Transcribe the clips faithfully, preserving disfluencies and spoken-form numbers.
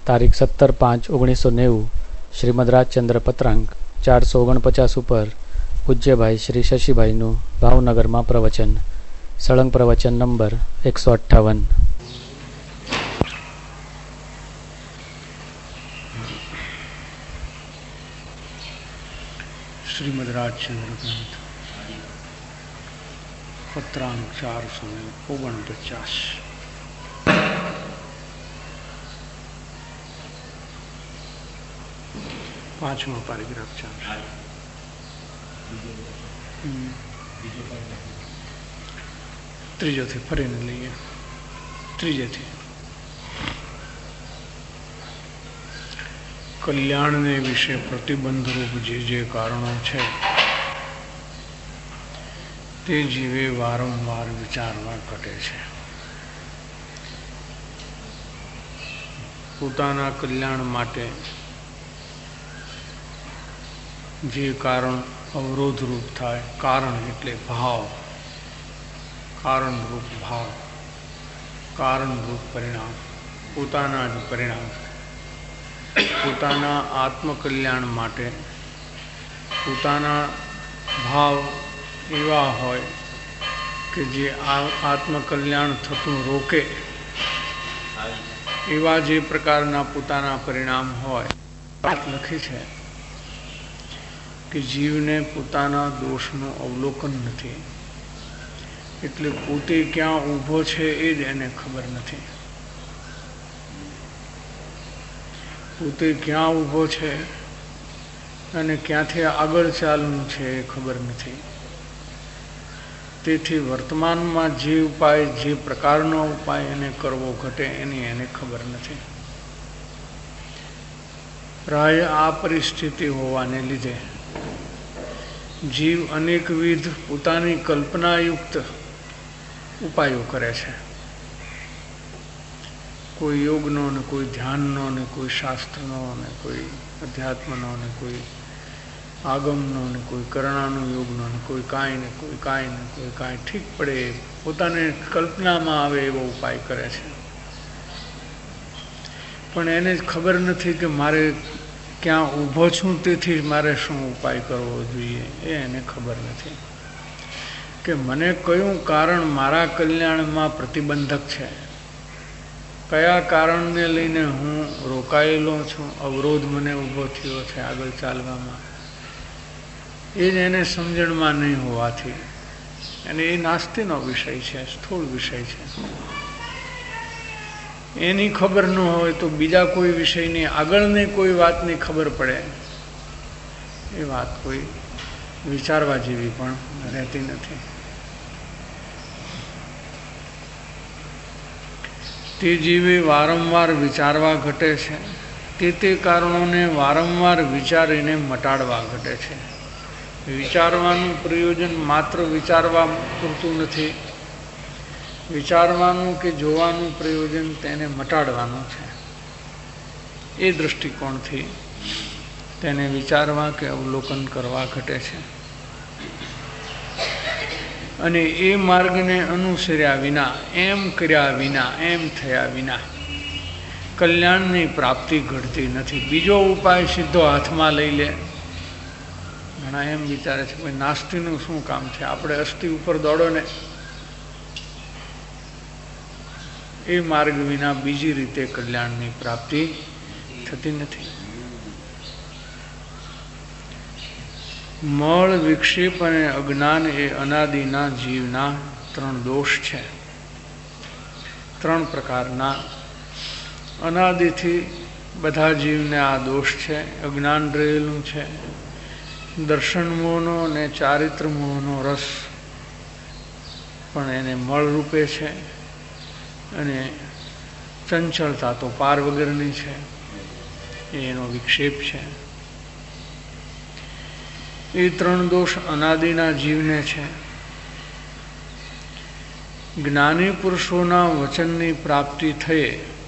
તારીખ સત્તર પાંચ ઓગણીસો નેવું શ્રીમદ રાજચંદ્ર પત્રાંક ચારસો ઓગણપચાસ ઉપર પૂજ્યભાઈ શ્રી શશીભાઈનું ભાવનગરમાં પ્રવચન. સળંગ પ્રવચન નંબર એકસો અઠ્ઠાવન. શ્રીમદ રાજચંદ્ર ગ્રંથ પત્રાંક ચારસો ઓગણપચાસ. પાંચમો પેરેગ્રાફ ચાલે. ત્રીજોથી ફરીને લઈએ. ત્રીજેથી કલ્યાણને વિશે પ્રતિબંધરૂપ જે જે કારણો છે તે જીવે વારંવાર વિચારવા ઘટે છે. પોતાના કલ્યાણ માટે જે કારણ અવરોધરૂપ થાય, કારણ એટલે ભાવ, કારણરૂપ ભાવ, કારણરૂપ પરિણામ, પોતાના જ પરિણામ, પોતાના આત્મકલ્યાણ માટે પોતાના ભાવ એવા હોય કે જે આત્મકલ્યાણ થતું રોકે, એવા જે પ્રકારના પોતાના પરિણામ હોય. વાત લખી છે કે જીવને પોતાના દોષનું અવલોકન નથી, એટલે પોતે ક્યાં ઊભો છે એ જ એને ખબર નથી. પોતે ક્યાં ઊભો છે અને ક્યાંથી આગળ ચાલવું છે એ ખબર નથી. તેથી વર્તમાનમાં જે ઉપાય, જે પ્રકારનો ઉપાય એને કરવો ઘટે એની એને ખબર નથી. પ્રાય આ પરિસ્થિતિ હોવાને લીધે જીવ અનેકવિધ પોતાની કલ્પનાયુક્ત ઉપાયો કરે છે. કોઈ યોગનો ને કોઈ ધ્યાનનો ને કોઈ શાસ્ત્રનો ને કોઈ અધ્યાત્મનો ને કોઈ આગમનો ને કોઈ કરણાનો યોગનો ને કોઈ કાંઈ ને કોઈ કાંઈ ને કોઈ કાંઈ ઠીક પડે પોતાને કલ્પનામાં આવે એવો ઉપાય કરે છે. પણ એને જ ખબર નથી કે મારે ક્યાં ઊભો છું, તેથી મારે શું ઉપાય કરવો જોઈએ એ એને ખબર નથી. કે મને કયું કારણ મારા કલ્યાણમાં પ્રતિબંધક છે, કયા કારણને લઈને હું રોકાયેલો છું, અવરોધ મને ઊભો થયો છે આગળ ચાલવામાં, એ જ એને સમજણમાં નહીં હોવાથી, અને એ નાસ્તિનો વિષય છે, સ્થૂળ વિષય છે. એની ખબર ન હોય તો બીજા કોઈ વિષયની આગળની કોઈ વાતની ખબર પડે, એ વાત કોઈ વિચારવા જેવી પણ રહેતી નથી. તે જીવે વારંવાર વિચારવા ઘટે છે, તે તે કારણોને વારંવાર વિચારીને મટાડવા ઘટે છે. વિચારવાનું પ્રયોજન માત્ર વિચારવા પૂરતું નથી, વિચારવાનું કે જોવાનું પ્રયોજન તેને મટાડવાનું છે. એ દૃષ્ટિકોણથી તેને વિચારવા કે અવલોકન કરવા ઘટે છે. અને એ માર્ગને અનુસર્યા વિના, એમ કર્યા વિના, એમ થયા વિના કલ્યાણની પ્રાપ્તિ ઘટતી નથી. બીજો ઉપાય સીધો હાથમાં લઈ લે. ઘણા એમ વિચારે છે ભાઈ નાસ્તિનું શું કામ છે, આપણે અસ્થિ ઉપર દોડો ને. એ માર્ગ વિના બીજી રીતે કલ્યાણની પ્રાપ્તિ થતી નથી. મળ, વિક્ષેપ અને અજ્ઞાન એ અનાદિના જીવના ત્રણ દોષ છે. ત્રણ પ્રકારના અનાદિથી બધા જીવને આ દોષ છે. અજ્ઞાન રહેલું છે, દર્શન મોહનો અને ચારિત્ર મોહનો રસ પણ એને મળ રૂપે છે, અને ચંચળતા તો પાર વગરની છે, એનો વિક્ષેપ છે. એ ત્રણ દોષ અનાદિના જીવને છે. જ્ઞાની પુરુષોના વચનની પ્રાપ્તિ થઈ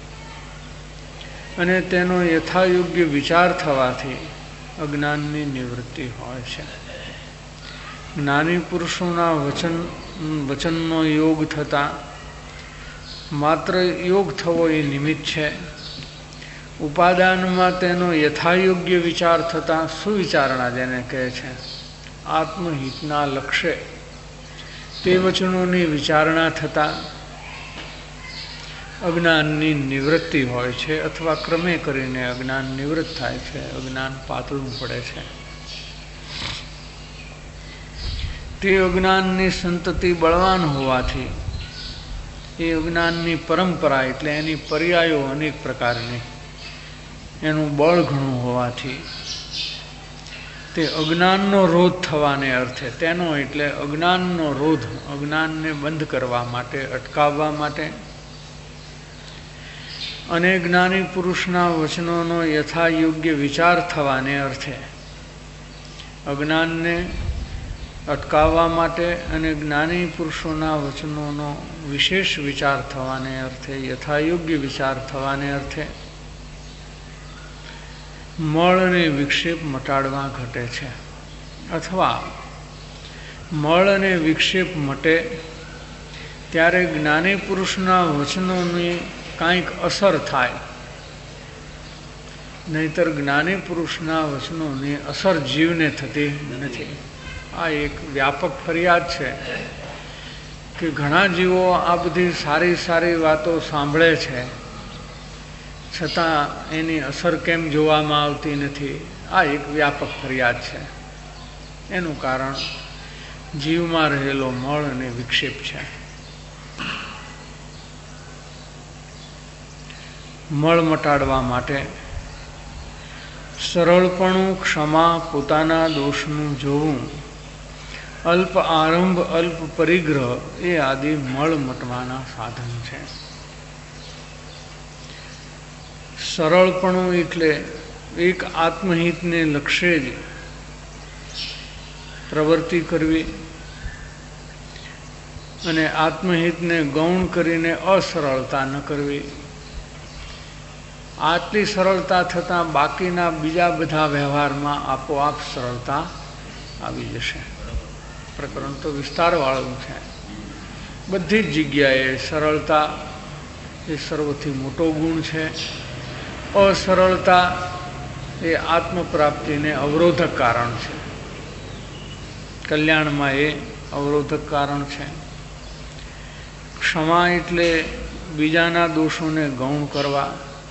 અને તેનો યથાયોગ્ય વિચાર થવાથી અજ્ઞાનની નિવૃત્તિ હોય છે. જ્ઞાની પુરુષોના વચન વચનનો યોગ થતાં માત્ર યોગ થવો એ નિમિત્ત છે, ઉપાદાનમાં તેનો યથાયોગ્ય વિચાર થતાં સુવિચારણા જેને કહે છે, આત્મહિતના લક્ષ્ય તે વચનોની વિચારણા થતાં અજ્ઞાનની નિવૃત્તિ હોય છે, અથવા ક્રમે કરીને અજ્ઞાન નિવૃત્ત થાય છે, અજ્ઞાન પાતળું પડે છે. તે અજ્ઞાનની સંતતિ બળવાન હોવાથી, એ અજ્ઞાનની પરંપરા એટલે એની પર્યાયો અનેક પ્રકારની, એનું બળ ઘણું હોવાથી તે અજ્ઞાનનો રોધ થવાને અર્થે, તેનો એટલે અજ્ઞાનનો રોધ, અજ્ઞાનને બંધ કરવા માટે, અટકાવવા માટે, અને જ્ઞાની પુરુષના વચનોનો યથાયોગ્ય વિચાર થવાને અર્થે, અજ્ઞાનને અટકાવવા માટે અને જ્ઞાની પુરુષોના વચનોનો વિશેષ વિચાર થવાને અર્થે, યથાયોગ્ય વિચાર થવાને અર્થે મળ અને વિક્ષેપ મટાડવા ઘટે છે. અથવા મળ અને વિક્ષેપ મટે ત્યારે જ્ઞાની પુરુષના વચનોની કાંઈક અસર થાય, નહીતર જ્ઞાની પુરુષના વચનોની અસર જીવને થતી નથી. આ એક વ્યાપક ફરિયાદ છે કે ઘણા જીવો આ બધી સારી સારી વાતો સાંભળે છે, છતાં એની અસર કેમ જોવામાં આવતી નથી. આ એક વ્યાપક ફરિયાદ છે. એનું કારણ જીવમાં રહેલો મળ અને વિક્ષેપ છે. મળ મટાડવા માટે સરળપણું, ક્ષમા, પોતાના દોષનું જોવું, અલ્પ આરંભ, અલ્પ પરિગ્રહ એ આદિ મળ મટવાના સાધન છે. સરળપણું એટલે એક આત્મહિતને લક્ષ્ય જ પ્રવૃત્તિ કરવી અને આત્મહિતને ગૌણ કરીને અસરળતા ન કરવી. આટલી સરળતા થતાં બાકીના બીજા બધા વ્યવહારમાં આપોઆપ સરળતા આવી જશે. પ્રકરણ તો વિસ્તારવાળું છે. બધી જ જગ્યાએ સરળતા એ સર્વથી મોટો ગુણ છે. અસરળતા એ આત્મપ્રાપ્તિને અવરોધક કારણ છે. કલ્યાણમાં એ અવરોધક કારણ છે. ક્ષમા એટલે બીજાના દોષોને ગૌણ કરવા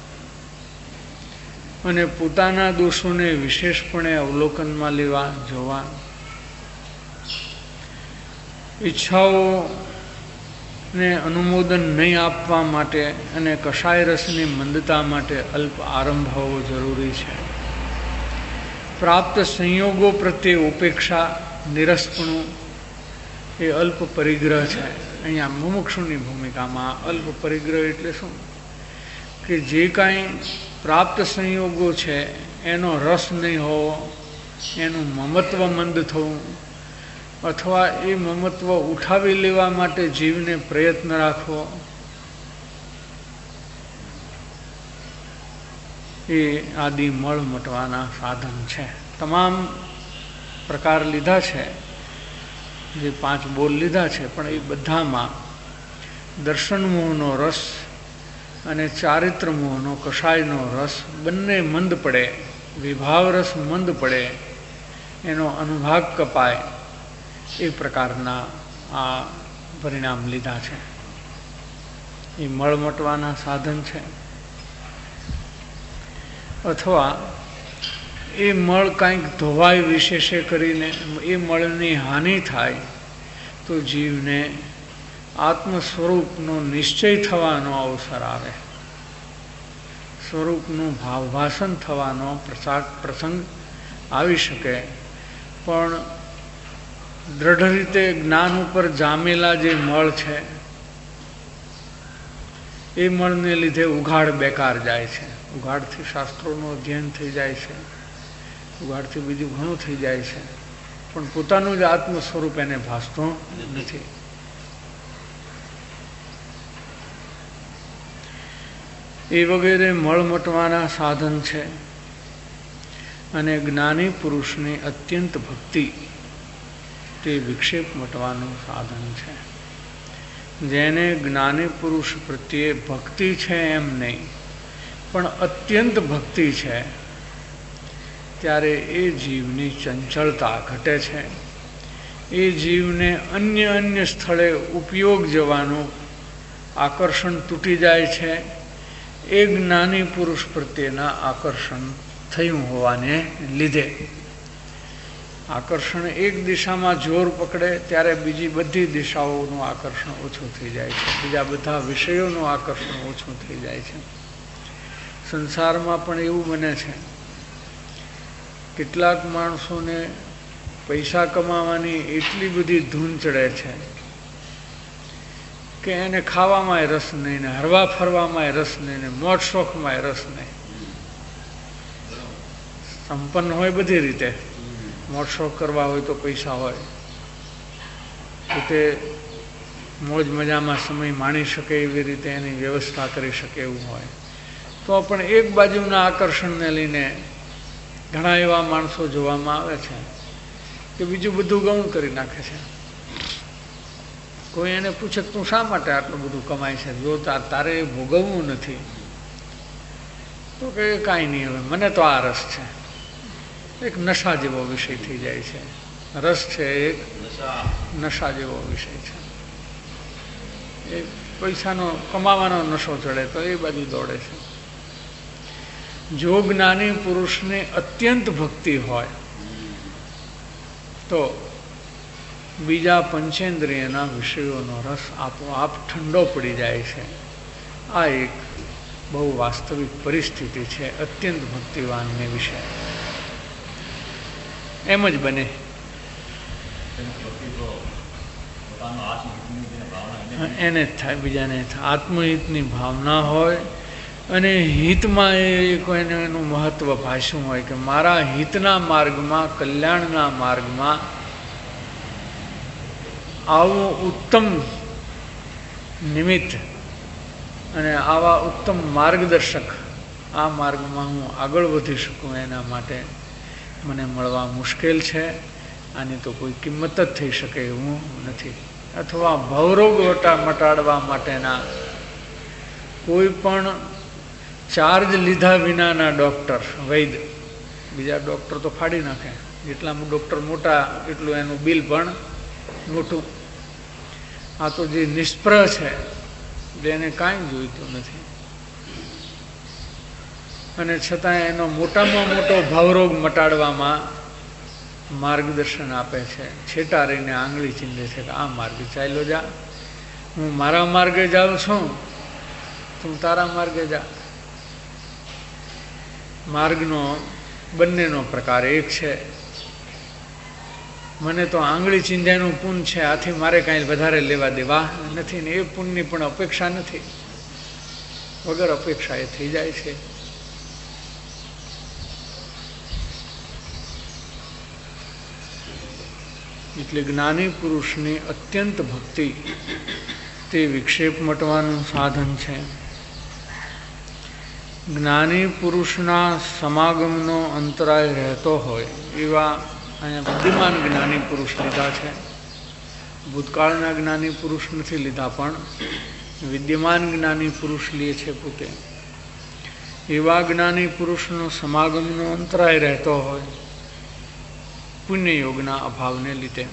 અને પોતાના દોષોને વિશેષપણે અવલોકનમાં લેવા, જોવા. ઈચ્છાઓને અનુમોદન નહીં આપવા માટે અને કષાય રસની મંદતા માટે અલ્પ આરંભ હોવો જરૂરી છે. પ્રાપ્ત સંયોગો પ્રત્યે ઉપેક્ષા, નિરસપણું એ અલ્પ પરિગ્રહ છે. અહીંયા મુમુક્ષુની ભૂમિકામાં અલ્પ પરિગ્રહ એટલે શું? કે જે કાંઈ પ્રાપ્ત સંયોગો છે એનો રસ નહીં હોવો, એનું મમત્વ મંદ થવું, અથવા એ મમત્વ ઉઠાવી લેવા માટે જીવને પ્રયત્ન રાખવો, એ આદિ મળ મટવાના સાધન છે. તમામ પ્રકાર લીધા છે, જે પાંચ બોલ લીધા છે, પણ એ બધામાં દર્શન મોહનો રસ અને ચારિત્ર મોહનો, કષાયનો રસ બંને મંદ પડે, વિભાવ રસ મંદ પડે, એનો અનુભાગ કપાય, એ પ્રકારના આ પરિણામ લીધા છે. એ મળ મટવાના સાધન છે. અથવા એ મળ કાંઈક ધોવાય વિશેષે કરીને એ મળની હાનિ થાય તો જીવને આત્મ સ્વરૂપનો નિશ્ચય થવાનો અવસર આવે, સ્વરૂપનું ભાવભાષણ થવાનો પ્રસંગ આવી શકે. પણ દ્રઢ રીતે જ્ઞાન ઉપર જામેલા જે મળ છે એ મળને લીધે ઉઘાડ બેકાર જાય છે. ઉઘાડથી શાસ્ત્રોનું અધ્યયન થઈ જાય છે, ઉઘાડથી બીજું ઘણું થઈ જાય છે, પણ પોતાનું જ આત્મ સ્વરૂપ એને ભાસતું નથી. એ વગેરે મળ મટવાના સાધન છે. અને જ્ઞાની પુરુષની અત્યંત ભક્તિ તે વિક્ષેપ મટવાનું સાધન છે. જેને જ્ઞાની પુરુષ પ્રત્યે ભક્તિ છે એમ નહીં, પણ અત્યંત ભક્તિ છે ત્યારે એ જીવની ચંચળતા ઘટે છે. એ જીવને અન્ય અન્ય સ્થળે ઉપયોગ જવાનું આકર્ષણ તૂટી જાય છે. એ જ્ઞાની પુરુષ પ્રત્યેના આકર્ષણ થયું હોવાને લીધે આકર્ષણ એક દિશામાં જોર પકડે ત્યારે બીજી બધી દિશાઓનું આકર્ષણ ઓછું થઈ જાય છે. બીજા બધા વિષયોનું આકર્ષણ ઓછું થઈ જાય છે. સંસારમાં પણ એવું બને છે. કેટલાક માણસોને પૈસા કમાવાની એટલી બધી ધૂન ચડે છે કે એને ખાવામાંય રસ નહીં, ને હરવા ફરવામાંય રસ નહીં, ને મોજ શોખમાંય રસ નહીં. સંપન્ન હોય બધી રીતે, મોજ શોખ કરવા હોય તો પૈસા હોય તો તે મોજ મજામાં સમય માણી શકે એવી રીતે એની વ્યવસ્થા કરી શકે એવું હોય તો પણ એક બાજુના આકર્ષણને લઈને ઘણા એવા માણસો જોવામાં આવે છે કે બીજું બધું ગૌણ કરી નાખે છે. કોઈ એને પૂછે તું શા માટે આટલું બધું કમાય છે, જો તારે એ ભોગવવું નથી તો કે કાંઈ નહીં, હવે મને તો આ રસ છે. એક નશા જેવો વિષય થઈ જાય છે. રસ છે એક નશા જેવો વિષય છે. એ પૈસાનો કમાવાનો નશો ચડે તો એ બાજુ દોડે છે. જો જ્ઞાની પુરુષને અત્યંત ભક્તિ હોય તો બીજા પંચેન્દ્રિયના વિષયોનો રસ આપોઆપ ઠંડો પડી જાય છે. આ એક બહુ વાસ્તવિક પરિસ્થિતિ છે અત્યંત ભક્તિવાનને વિશે. એમ જ બને. એને જ થાય, બીજાને થાય. આત્મહિતની ભાવના હોય અને હિતમાં એ કોઈને એનું મહત્વ ભાષ્યું હોય કે મારા હિતના માર્ગમાં, કલ્યાણના માર્ગમાં આવું ઉત્તમ નિમિત્ત અને આવા ઉત્તમ માર્ગદર્શક આ માર્ગમાં હું આગળ વધી શકું એના માટે મને મળવા મુશ્કેલ છે. આની તો કોઈ કિંમત જ થઈ શકે એવું નથી. અથવા ભવરોગ મટાડવા માટેના કોઈ પણ ચાર્જ લીધા વિનાના ડૉક્ટર, વૈદ્ય, બીજા ડૉક્ટર તો ફાડી નાખે. જેટલા ડૉક્ટર મોટા એટલું એનું બિલ પણ મોટું. આ તો જે નિષ્પ્રહ છે એને કાંઈ જોઈતું નથી અને છતાં એનો મોટામાં મોટો ભાવરોગ મટાડવામાં માર્ગદર્શન આપે છે. છેટા રહીને આંગળી ચીંધે છે કે આ માર્ગે ચાલ્યો જા, હું મારા માર્ગે જાઉં છું, તું તારા માર્ગે જા. માર્ગનો બંનેનો પ્રકાર એક છે. મને તો આંગળી ચીંધ્યાનું પુણ્ય છે, આથી મારે કાંઈ વધારે લેવા દેવા નથી ને એ પુણ્યની પણ અપેક્ષા નથી. વગર અપેક્ષા એ થઈ જાય છે. એટલે જ્ઞાની પુરુષની અત્યંત ભક્તિ તે વિક્ષેપ મટવાનું સાધન છે. જ્ઞાની પુરુષના સમાગમનો અંતરાય રહેતો હોય એવા અહીંયા વિદ્યમાન જ્ઞાની પુરુષ લીધા છે. ભૂતકાળના જ્ઞાની પુરુષ નથી લીધા, પણ વિદ્યમાન જ્ઞાની પુરુષ લે છે પોતે. એવા જ્ઞાની પુરુષનો સમાગમનો અંતરાય રહેતો હોય પુણ્યયોગના અભાવને લીધે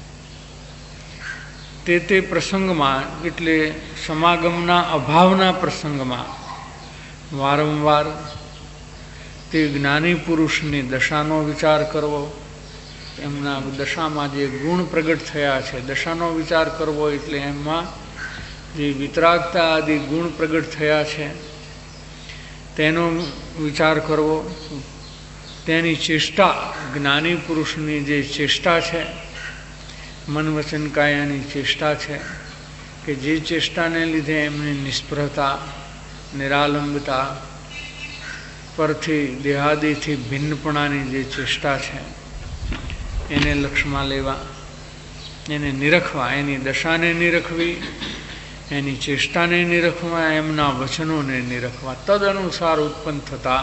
તે તે પ્રસંગમાં, એટલે સમાગમના અભાવના પ્રસંગમાં વારંવાર તે જ્ઞાની પુરુષની દશાનો વિચાર કરવો, એમના દશામાં જે ગુણ પ્રગટ થયા છે, દશાનો વિચાર કરવો એટલે એમાં જે વિતરાગતા આદિ ગુણ પ્રગટ થયા છે તેનો વિચાર કરવો. તેની ચેષ્ટા, જ્ઞાની પુરુષની જે ચેષ્ટા છે, મન વચન કાયાની ચેષ્ટા છે કે જે ચેષ્ટાને લીધે એમની નિષ્પ્રહતા, નિરાલંબતા, પરથી દેહાદિથી ભિન્નપણાની જે ચેષ્ટા છે એને લક્ષમાં લેવા, એને નિરખવા, એની દશાને નિરખવી, એની ચેષ્ટાને નિરખવા, એમના વચનોને નિરખવા. તદ અનુસાર ઉત્પન્ન થતા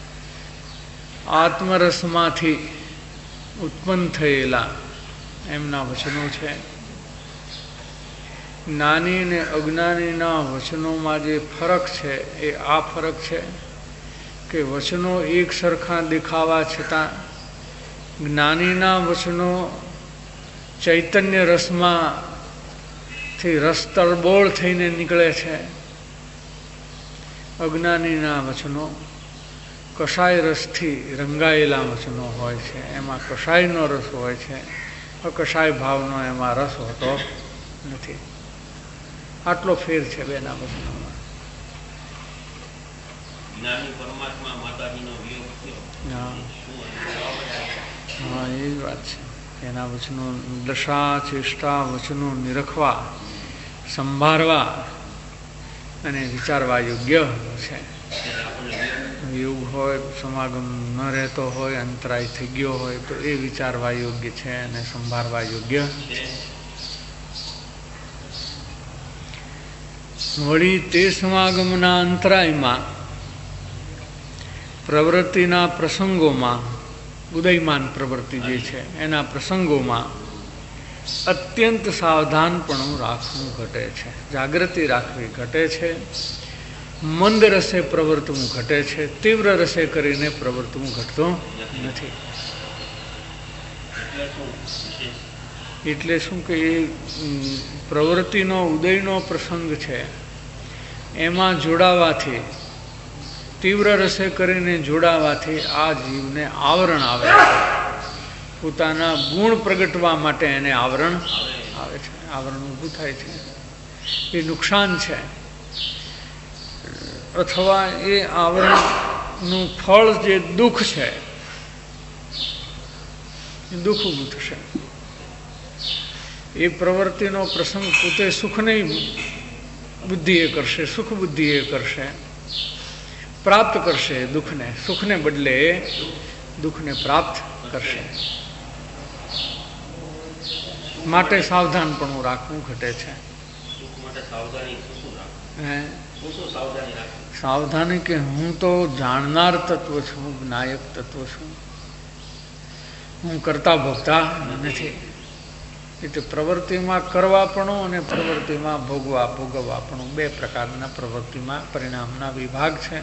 આત્મરસમાંથી ઉત્પન્ન થયેલા એમના વચનો છે. જ્ઞાની અને અજ્ઞાનીના વચનોમાં જે ફરક છે એ આ ફરક છે કે વચનો એક સરખા દેખાવા છતાં જ્ઞાનીના વચનો ચૈતન્ય રસમાંથી રસ તરબોળ થઈને નીકળે છે, અજ્ઞાનીના વચનો કષાય રસથી રંગાયેલા વચનો હોય છે, એમાં કષાયનો રસ હોય છે, અકષાય ભાવનો એમાં રસ હોતો નથી. આટલો ફેર છે બેના વચનોમાં. હા, એ જ વાત છે. એના વચનો દશા ચેષ્ટા વચનો નિરખવા, સંભાળવા અને વિચારવા યોગ્ય છે. યોગ હોય, સમાગમ ન રહેતો હોય, અંતરાય થઈ ગયો હોય તો એ વિચારવા યોગ્ય છે અને સંભાળવા યોગ્ય છે. વળી તે સમાગમના અંતરાયમાં પ્રવૃત્તિના પ્રસંગોમાં, ઉદયમાન પ્રવૃત્તિ જે છે એના પ્રસંગોમાં અત્યંત સાવધાનપણું રાખવું ઘટે છે, જાગૃતિ રાખવી ઘટે છે. મંદ રસે પ્રવર્તવું ઘટે છે, તીવ્ર રસે કરીને પ્રવર્તવું ઘટતું નથી. એટલે શું કે એ પ્રવૃત્તિનો ઉદયનો પ્રસંગ છે એમાં જોડાવાથી, તીવ્ર રસે કરીને જોડાવાથી આ જીવને આવરણ આવે છે. પોતાના ગુણ પ્રગટવા માટે એને આવરણ આવે છે, આવરણ ઊભું થાય છે. એ નુકસાન છે. અથવા એ આવરણનું ફળ જે દુઃખ છે એ દુઃખ ઊભું થશે. એ પ્રવૃત્તિનો પ્રસંગ પોતે સુખની બુદ્ધિએ કરશે, સુખ બુદ્ધિએ કરશે, પ્રાપ્ત કરશે દુઃખને, સુખને બદલે દુઃખને પ્રાપ્ત કરશે. માટે સાવધાનપણું રાખવું ઘટે છે. હે સાવધાની કે હું તો જાણનાર તત્વ છું, નાયક તત્વ છું, હું કરતા ભોગતા નથી. એટલે પ્રવૃત્તિમાં કરવાપણું અને પ્રવૃત્તિમાં ભોગવા ભોગવવાપણું બે પ્રકારના પ્રવૃત્તિમાં પરિણામના વિભાગ છે.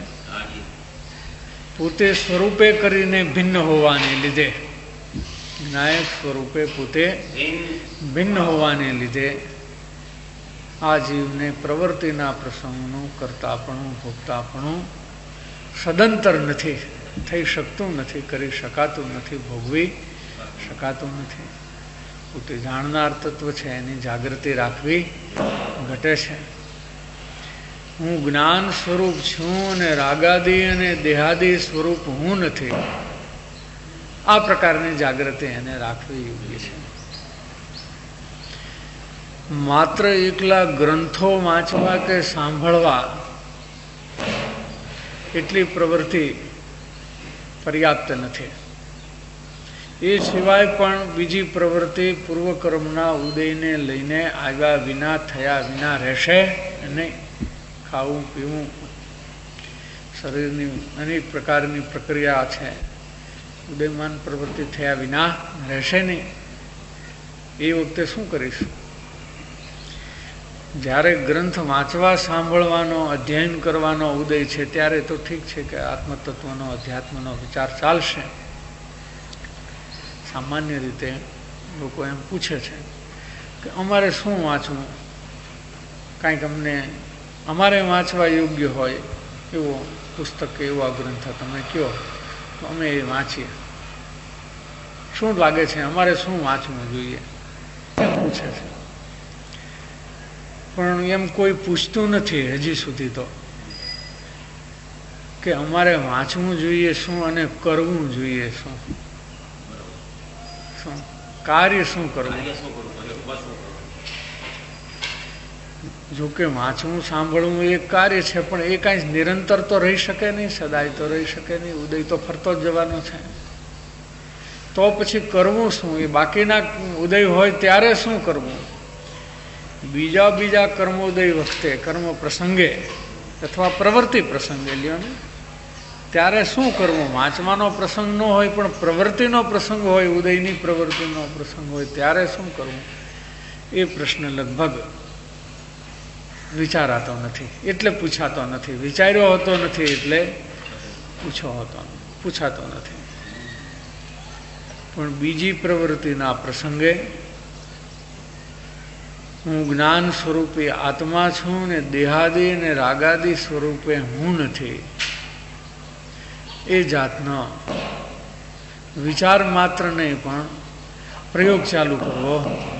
પોતે સ્વરૂપે કરીને ભિન્ન હોવાને લીધે, નાયક સ્વરૂપે પોતે ભિન્ન હોવાને લીધે આ જીવને પ્રવૃત્તિના પ્રસંગનું કરતાપણું ભોગતાપણું સદંતર નથી થઈ શકતું, નથી કરી શકાતું, નથી ભોગવી શકાતું નથી. પોતે જાણનાર તત્વ છે એની જાગૃતિ રાખવી ઘટે છે. હું જ્ઞાન સ્વરૂપ છું અને રાગાદી અને દેહાદી સ્વરૂપ હું નથી, આ પ્રકારની જાગૃતિ એને રાખવી યોગ્ય છે. માત્ર એકલા ગ્રંથો વાંચવા કે સાંભળવા એટલી પ્રવૃત્તિ પર્યાપ્ત નથી. એ સિવાય પણ બીજી પ્રવૃત્તિ પૂર્વકર્મના ઉદયને લઈને આવ્યા વિના, થયા વિના રહેશે નહીં. ખાવું પીવું, શરીરની અનેક પ્રકારની પ્રક્રિયા છે, ઉદયમાન પ્રવૃત્તિ થયા વિના રહેશે નહીં. એ વખતે શું કરીશું? જ્યારે ગ્રંથ વાંચવા, સાંભળવાનો, અધ્યયન કરવાનો ઉદય છે ત્યારે તો ઠીક છે કે આત્મતત્વનો, અધ્યાત્મનો વિચાર ચાલશે. સામાન્ય રીતે લોકો એમ પૂછે છે કે અમારે શું વાંચવું, કાંઈક અમને અમારે વાંચવા યોગ્ય હોય એવો પુસ્તક કે એવો ગ્રંથ તમે કહો તો અમે એ વાંચીએ. શું લાગે છે અમારે શું વાંચવું જોઈએ એમ પૂછે છે. પણ એમ કોઈ પૂછતું નથી હજી સુધી તો કે અમારે વાંચવું જોઈએ શું અને કરવું જોઈએ શું, શું કાર્ય શું કરવું. જોકે વાંચવું સાંભળવું એ કાર્ય છે પણ એ કાંઈ નિરંતર તો રહી શકે નહીં, સદાય તો રહી શકે નહીં. ઉદય તો ફરતો જ જવાનો છે. તો પછી કરવું શું? એ બાકીના ઉદય હોય ત્યારે શું કરવું? બીજા બીજા કર્મોદય વખતે, કર્મ પ્રસંગે અથવા પ્રવૃત્તિ પ્રસંગે લ્યો ને, ત્યારે શું કરવું? વાંચવાનો પ્રસંગ ન હોય પણ પ્રવૃત્તિનો પ્રસંગ હોય, ઉદયની પ્રવૃત્તિનો પ્રસંગ હોય ત્યારે શું કરવું? એ પ્રશ્ન લગભગ વિચારાતો નથી એટલે પૂછાતો નથી, વિચાર્યો હોતો નથી એટલે પૂછો હતો પૂછાતો નથી. પણ બીજી પ્રવૃત્તિના પ્રસંગે હું જ્ઞાન સ્વરૂપે આત્મા છું ને દેહાદી ને રાગાદી સ્વરૂપે હું નથી, એ જાતનો વિચાર માત્ર નહીં પણ પ્રયોગ ચાલુ કરવો.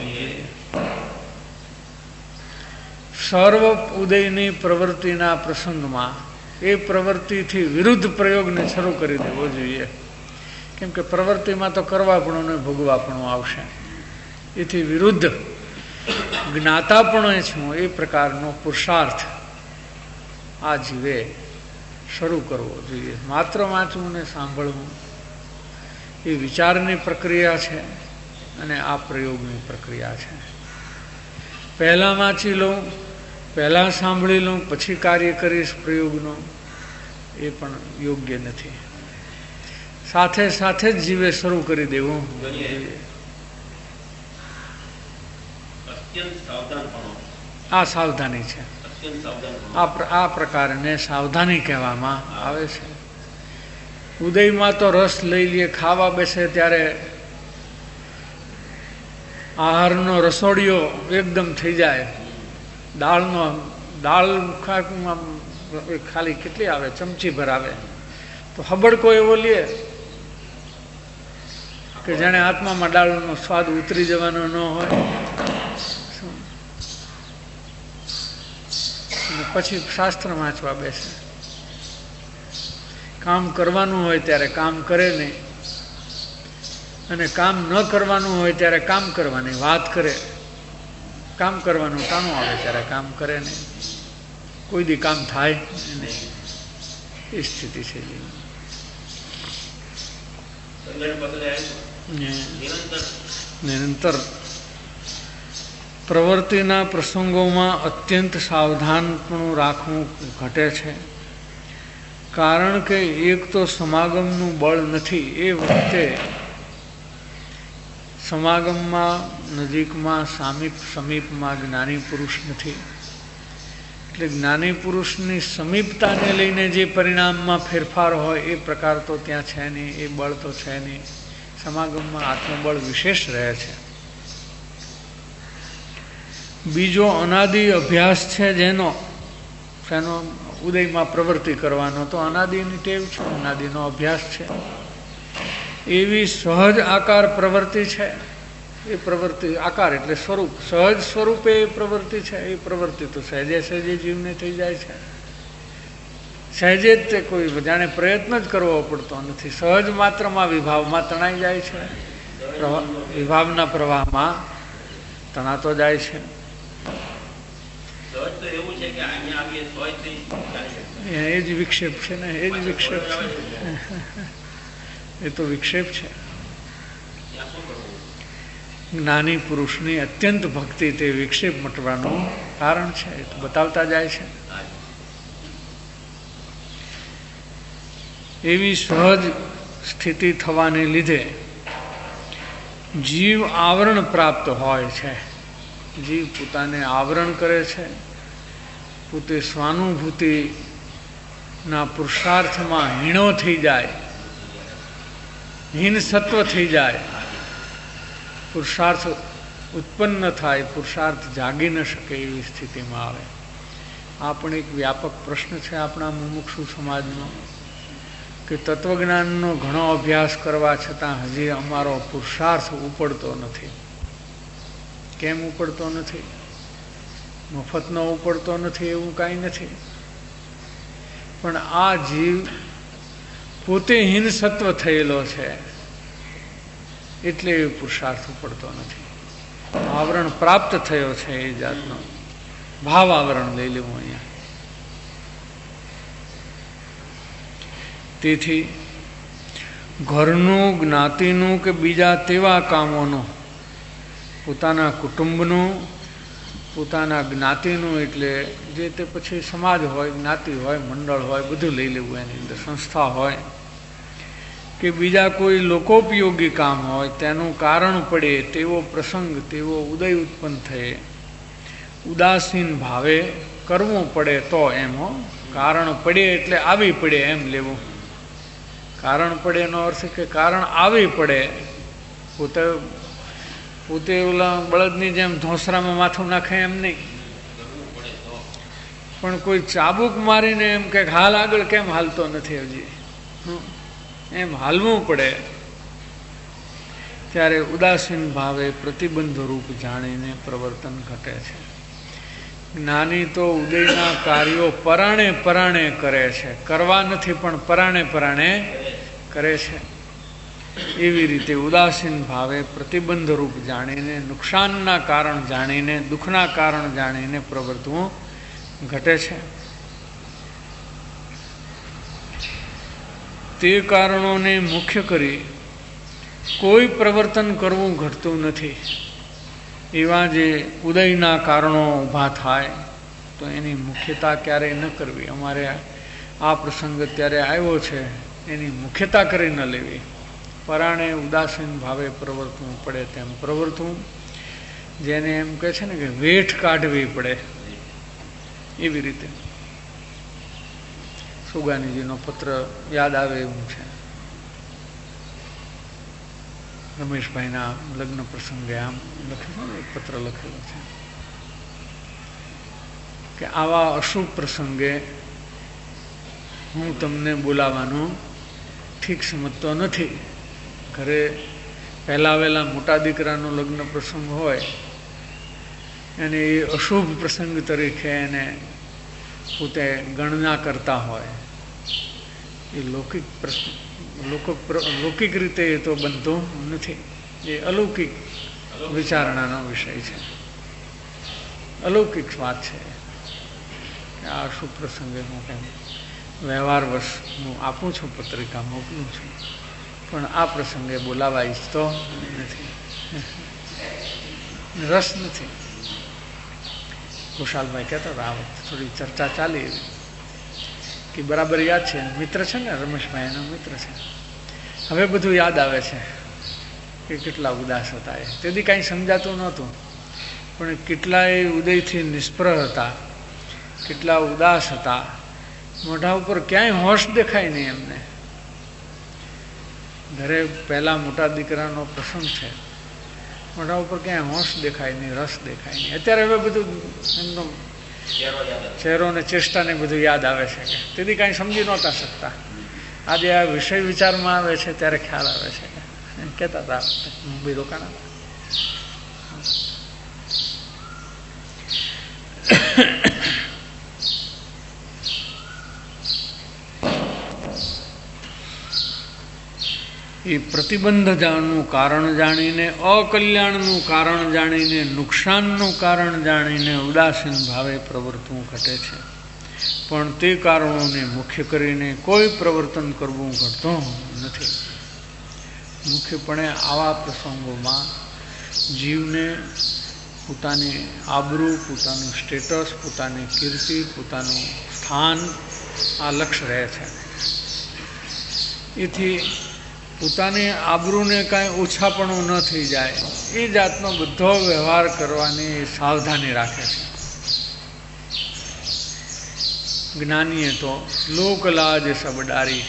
સર્વ ઉદયની પ્રવૃત્તિના પ્રસંગમાં એ પ્રવૃત્તિથી વિરુદ્ધ પ્રયોગને શરૂ કરી દેવો જોઈએ. કેમ કે પ્રવૃત્તિમાં તો કરવાપણું ને ભોગવાપણું આવશે. એથી વિરુદ્ધ જ્ઞાતાપણો છું એ પ્રકારનો પુરુષાર્થ આ જીવે શરૂ કરવો જોઈએ. માત્ર વાંચવું ને સાંભળવું એ વિચારની પ્રક્રિયા છે અને આ પ્રયોગની પ્રક્રિયા છે. પહેલાં વાંચી લઉં, પહેલાં સાંભળી લઉં, પછી કાર્ય કરીશ પ્રયોગનું, એ પણ યોગ્ય નથી. સાથે સાથે જ જીવે શરૂ કરી દેવું. આ સાવધાની છે. આ પ્રકારને સાવધાની કહેવામાં આવે છે. ઉદયમાં તો રસ લઈ લઈએ, ખાવા બેસે ત્યારે આહારનો રસોડિયો એકદમ થઈ જાય. દાળનો દાળ ખાલી કેટલી આવે, ચમચી ભર આવે, તો હબડકો એવો લે કે જાણે આત્મામાં દાળનો સ્વાદ ઉતરી જવાનો ન હોય. પછી શાસ્ત્ર વાંચવા બેસે. કામ કરવાનું હોય ત્યારે કામ કરે નહીં, અને કામ ન કરવાનું હોય ત્યારે કામ કરવાની વાત કરે. કામ કરવાનું ટાણું આવે ત્યારે કામ કરે નહીં. કોઈ દી કામ થાય નહીં. એ સ્થિતિ છે. નિરંતર પ્રવૃત્તિના પ્રસંગોમાં અત્યંત સાવધાનપણું રાખવું ઘટે છે. કારણ કે એક તો સમાગમનું બળ નથી. એ વખતે સમાગમમાં નજીકમાં સામીપ સમીપમાં જ્ઞાની પુરુષ નથી. એટલે જ્ઞાની પુરુષની સમીપતાને લઈને જે પરિણામમાં ફેરફાર હોય એ પ્રકાર તો ત્યાં છે નહીં, એ બળ તો છે નહીં. સમાગમમાં આત્મબળ વિશેષ રહે છે. બીજો અનાદિ અભ્યાસ છે જેનો તેનો ઉદયમાં પ્રવૃત્તિ કરવાનો તો અનાદિની ટેવ છે, અનાદિનો અભ્યાસ છે. એવી સહજ આકાર પ્રવૃત્તિ છે. એ પ્રવૃત્તિ આકાર એટલે સ્વરૂપ, સહજ સ્વરૂપે એ પ્રવૃત્તિ છે. એ પ્રવૃત્તિ તો સહેજે સહેજે જીવને થઈ જાય છે. સહેજે જ તે કોઈ જાણે પ્રયત્ન જ કરવો પડતો નથી. સહજ માત્રમાં વિભાવમાં તણાઈ જાય છે. વિભાવના પ્રવાહમાં તણાતો જાય છે. એ જ વિક્ષેપ છે ને, એ જ વિક્ષેપ છે. એ તો વિક્ષેપ છે. જ્ઞાની પુરુષની અત્યંત ભક્તિ તે વિક્ષેપ મટવાનું કારણ છે. એ તો બતાવતા જાય છે. એવી સહજ સ્થિતિ થવાને લીધે જીવ આવરણ પ્રાપ્ત હોય છે. જીવ પોતાને આવરણ કરે છે. પોતે સ્વાનુભૂતિના પુરુષાર્થમાં હીણો થઈ જાય, હીન સત્વ થઈ જાય. પુરુષાર્થ ઉત્પન્ન થાય, પુરુષાર્થ જાગી ન શકે એવી સ્થિતિમાં આવે. આ પણ એક વ્યાપક પ્રશ્ન છે આપણા મુમુક્ષુ સમાજનો, કે તત્વજ્ઞાનનો ઘણો અભ્યાસ કરવા છતાં હજી અમારો પુરુષાર્થ ઉપડતો નથી. કેમ ઉપડતો નથી? મફતનો ઉપડતો નથી એવું કાંઈ નથી. પણ આ જીવ પોતે હીન સત્વ થયેલો છે એટલે એ પુરુષાર્થ ઉપડતો નથી. આવરણ પ્રાપ્ત થયો છે એ જાતનો ભાવ આવરણ લઈ લેવું અહીંયા. તેથી ઘરનું, જ્ઞાતિનું કે બીજા તેવા કામોનું, પોતાના કુટુંબનું, પોતાના જ્ઞાતિનું એટલે જે તે પછી સમાજ હોય, જ્ઞાતિ હોય, મંડળ હોય, બધું લઈ લેવું. એની અંદર સંસ્થા હોય કે બીજા કોઈ લોકોપયોગી કામ હોય, તેનું કારણ પડે તેવો પ્રસંગ, તેવો ઉદય ઉત્પન્ન થયે ઉદાસીન ભાવે કરવું પડે તો એમ. કારણ પડે એટલે આવી પડે એમ લેવું. કારણ પડે એનો અર્થ કે કારણ આવી પડે. પોતે પોતે ઓલા બળદની જેમ ધોંસરામાં માથું નાખે એમ નહીં, પણ કોઈ ચાબુક મારીને એમ કે હાલ આગળ કેમ હાલતો નથી હજી, એમ હાલવું પડે. ત્યારે ઉદાસીન ભાવે પ્રતિબંધ રૂપ જાણીને પ્રવર્તન ઘટે છે. જ્ઞાની તો ઉદયના કાર્યો પરાણે પરાણે કરે છે, કરવા નથી પણ પરાણે પરાણે કરે છે. એવી રીતે ઉદાસીન ભાવે પ્રતિબંધ રૂપ જાણીને, નુકસાનના કારણ જાણીને, દુઃખના કારણ જાણીને પ્રવર્તવું ઘટે છે. તે કારણોને મુખ્ય કરી કોઈ પ્રવર્તન કરવું ઘટતું નથી. એવા જે ઉદયના કારણો ઊભા થાય તો એની મુખ્યતા ક્યારેય ન કરવી. અમારે આ પ્રસંગ અત્યારે આવ્યો છે, એની મુખ્યતા કરી ન લેવી. પરાણે ઉદાસીન ભાવે પ્રવર્તવું પડે તેમ પ્રવર્તવું, જેને એમ કહે છે ને કે વેઠ કાઢવી પડે, એવી રીતે. સુગાનીજીનો પત્ર યાદ આવે એવું છે. રમેશભાઈના લગ્ન પ્રસંગે આમ લખેલું એક પત્ર લખેલો છે કે આવા અશુભ પ્રસંગે હું તમને બોલાવવાનું ઠીક સમજતો નથી. ઘરે પહેલા વહેલા મોટા દીકરાનો લગ્ન પ્રસંગ હોય અને એ અશુભ પ્રસંગ તરીકે એને પોતે ગણના કરતા હોય, એ લૌકિક પ્રસંગ લૌકિક રીતે એ તો બનતું નથી. એ અલૌકિક વિચારણાનો વિષય છે, અલૌકિક વાત છે. આ શુભ પ્રસંગે હું કંઈ વ્યવહારવશ હું આપું છું, પત્રિકા મોકલું છું, પણ આ પ્રસંગે બોલાવા ઈચ્છતો નથી, રસ નથી. ખુશાલભાઈ કહેતા હતા આ વખતે થોડી ચર્ચા ચાલી એવી કે બરાબર યાદ છે, મિત્ર છે ને રમેશભાઈ, એનો મિત્ર છે. હવે બધું યાદ આવે છે કે કેટલા ઉદાસ હતા એ. તેથી કાંઈ સમજાતું નહોતું, પણ કેટલાય ઉદયથી નિષ્ફળ હતા, કેટલા ઉદાસ હતા. મોઢા ઉપર ક્યાંય હોશ દેખાય નહીં એમને. ઘરે પહેલા મોટા દીકરાનો પ્રસંગ છે, મોઢા ઉપર ક્યાંય હોશ દેખાય નહીં, રસ દેખાય નહીં. અત્યારે હવે બધું એમનો ચહેરો ને ચેષ્ટા ને બધું યાદ આવે છે. તેથી કાંઈ સમજી નહોતા શકતા. આજે આ વિષય વિચારમાં આવે છે ત્યારે ખ્યાલ આવે છે. કહેતા હતા મુંબઈ રોકાણા એ પ્રતિબંધ જાણનું કારણ જાણીને, અકલ્યાણનું કારણ જાણીને, નુકસાનનું કારણ જાણીને ઉદાસીન ભાવે પ્રવર્તવું ઘટે છે. પણ તે કારણોને મુખ્ય કરીને કોઈ પ્રવર્તન કરવું ઘટતું નથી. મુખ્યપણે આવા પ્રસંગોમાં જીવને પોતાની આબરૂ, પોતાનું સ્ટેટસ, પોતાની કીર્તિ, પોતાનું સ્થાન આ લક્ષ્ય રહે છે. એથી પોતાની આબરૂને કાંઈ ઓછાપણું ન થઈ જાય એ જાતનો બધો વ્યવહાર કરવાની સાવધાની રાખે છે. જ્ઞાનીએ તો લોકલાજ સબડારી,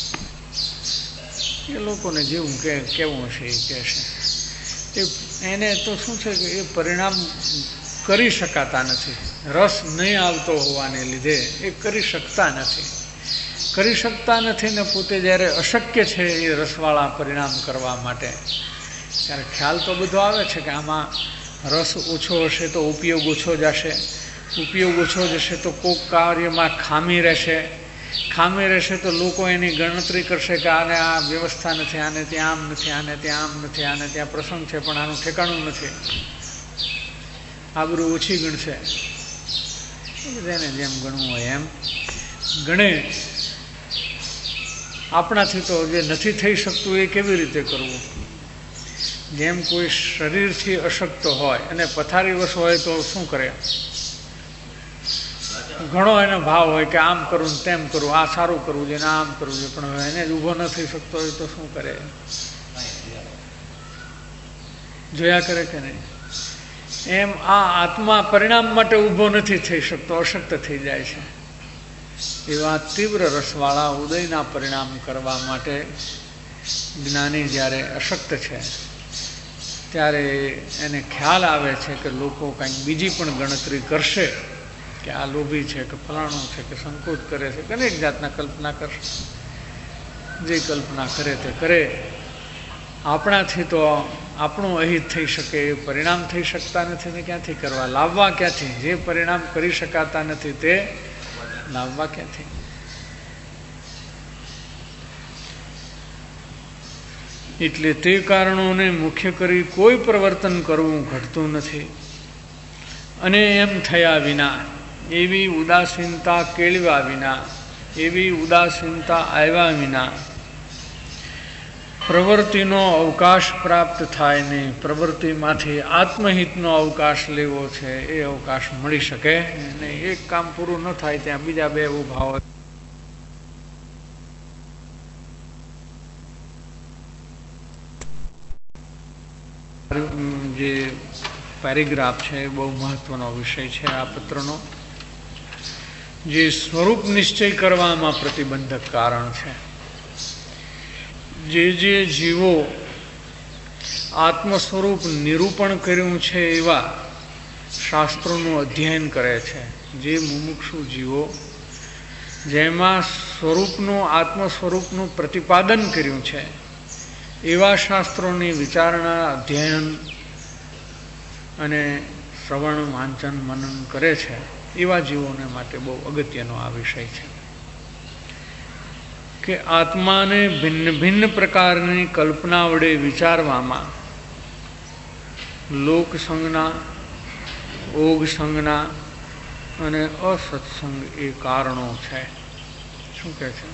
એ લોકોને જેવું કે કેવું હશે એ કહેશે. એ એને તો શું છે કે એ પરિણામ કરી શકાતા નથી. રસ નહીં આવતો હોવાને લીધે એ કરી શકતા નથી. કરી શકતા નથી ને પોતે જ્યારે અશક્ય છે એ રસવાળા પરિણામ કરવા માટે, ત્યારે ખ્યાલ તો બધો આવે છે કે આમાં રસ ઓછો હશે તો ઉપયોગ ઓછો જશે, ઉપયોગ ઓછો જશે તો કોઈક કાર્યમાં ખામી રહેશે, ખામી રહેશે તો લોકો એની ગણતરી કરશે કે આને આ વ્યવસ્થા નથી, આને ત્યાં આમ નથી, આને ત્યાં આમ નથી, આને ત્યાં પ્રસંગ છે પણ આનું ઠેકાણું નથી, આબરૂ ઓછી ગણશે. એને જેમ ગણવું હોય એમ ગણે. આપણાથી તો જે નથી થઈ શકતું એ કેવી રીતે કરવું? જેમ કોઈ શરીરથી અશક્ત હોય અને પથારીવશ હોય તો શું કરે? ઘણો એનો ભાવ હોય કે આમ કરવું તેમ કરવું, આ સારું કરવું જોઈએ ને આમ કરવું જોઈએ, પણ એને જ ઊભો ન થઈ શકતો હોય તો શું કરે? જોયા કરે કે નહીં? એમ આ આત્મા પરિણામ માટે ઊભો નથી થઈ શકતો, અશક્ત થઈ જાય છે. એવા તીવ્ર રસવાળા ઉદયના પરિણામ કરવા માટે જ્ઞાની જ્યારે અશક્ત છે ત્યારે એને ખ્યાલ આવે છે કે લોકો કંઈક બીજી પણ ગણતરી કરશે કે આ લોભી છે કે ફલાણું છે કે સંકોચ કરે છે કે અનેક જાતના કલ્પના કરશે. જે કલ્પના કરે તે કરે. આપણાથી તો આપણું અહિત થઈ શકે એ પરિણામ થઈ શકતા નથી ને ક્યાંથી કરવા, લાવવા ક્યાંથી? જે પરિણામ કરી શકાતા નથી તે લાવવા ક્યાંથી? એટલે તે કારણોને મુખ્ય કરી કોઈ પ્રવર્તન કરવું ઘટતું નથી. અને એમ થયા વિના, એવી ઉદાસીનતા કેળવ્યા વિના, એવી ઉદાસીનતા આવ્યા વિના પ્રવૃત્તિનો અવકાશ પ્રાપ્ત થાય નહીં. પ્રવૃત્તિમાંથી આત્મહિતનો અવકાશ લેવો છે એ અવકાશ મળી શકે નહીં. એક કામ પૂરું ન થાય ત્યાં બીજા બે ઉભા હોય. જે પેરેગ્રાફ છે એ બહુ મહત્વનો વિષય છે આ પત્રનો. જે સ્વરૂપ નિશ્ચય કરવામાં પ્રતિબંધક કારણ છે. જે જે જીવો આત્મ સ્વરૂપ નિરૂપણ કર્યું છે એવા શાસ્ત્રોનું અધ્યયન કરે છે, જે મુમુક્ષુ જીવો જેમાં સ્વરૂપનું આત્મ સ્વરૂપનું પ્રતિપાદન કર્યું છે એવા શાસ્ત્રોની વિચારણા, અધ્યયન અને શ્રવણ, વાંચન, મનન કરે છે એવા જીવોને માટે બહુ અગત્યનો આ વિષય છે કે આત્માને ભિન્ન ભિન્ન પ્રકારની કલ્પના વડે વિચારવામાં લોકસંગના, ઓગસંગના અને અસત્સંગ એ કારણો છે. શું કહે છે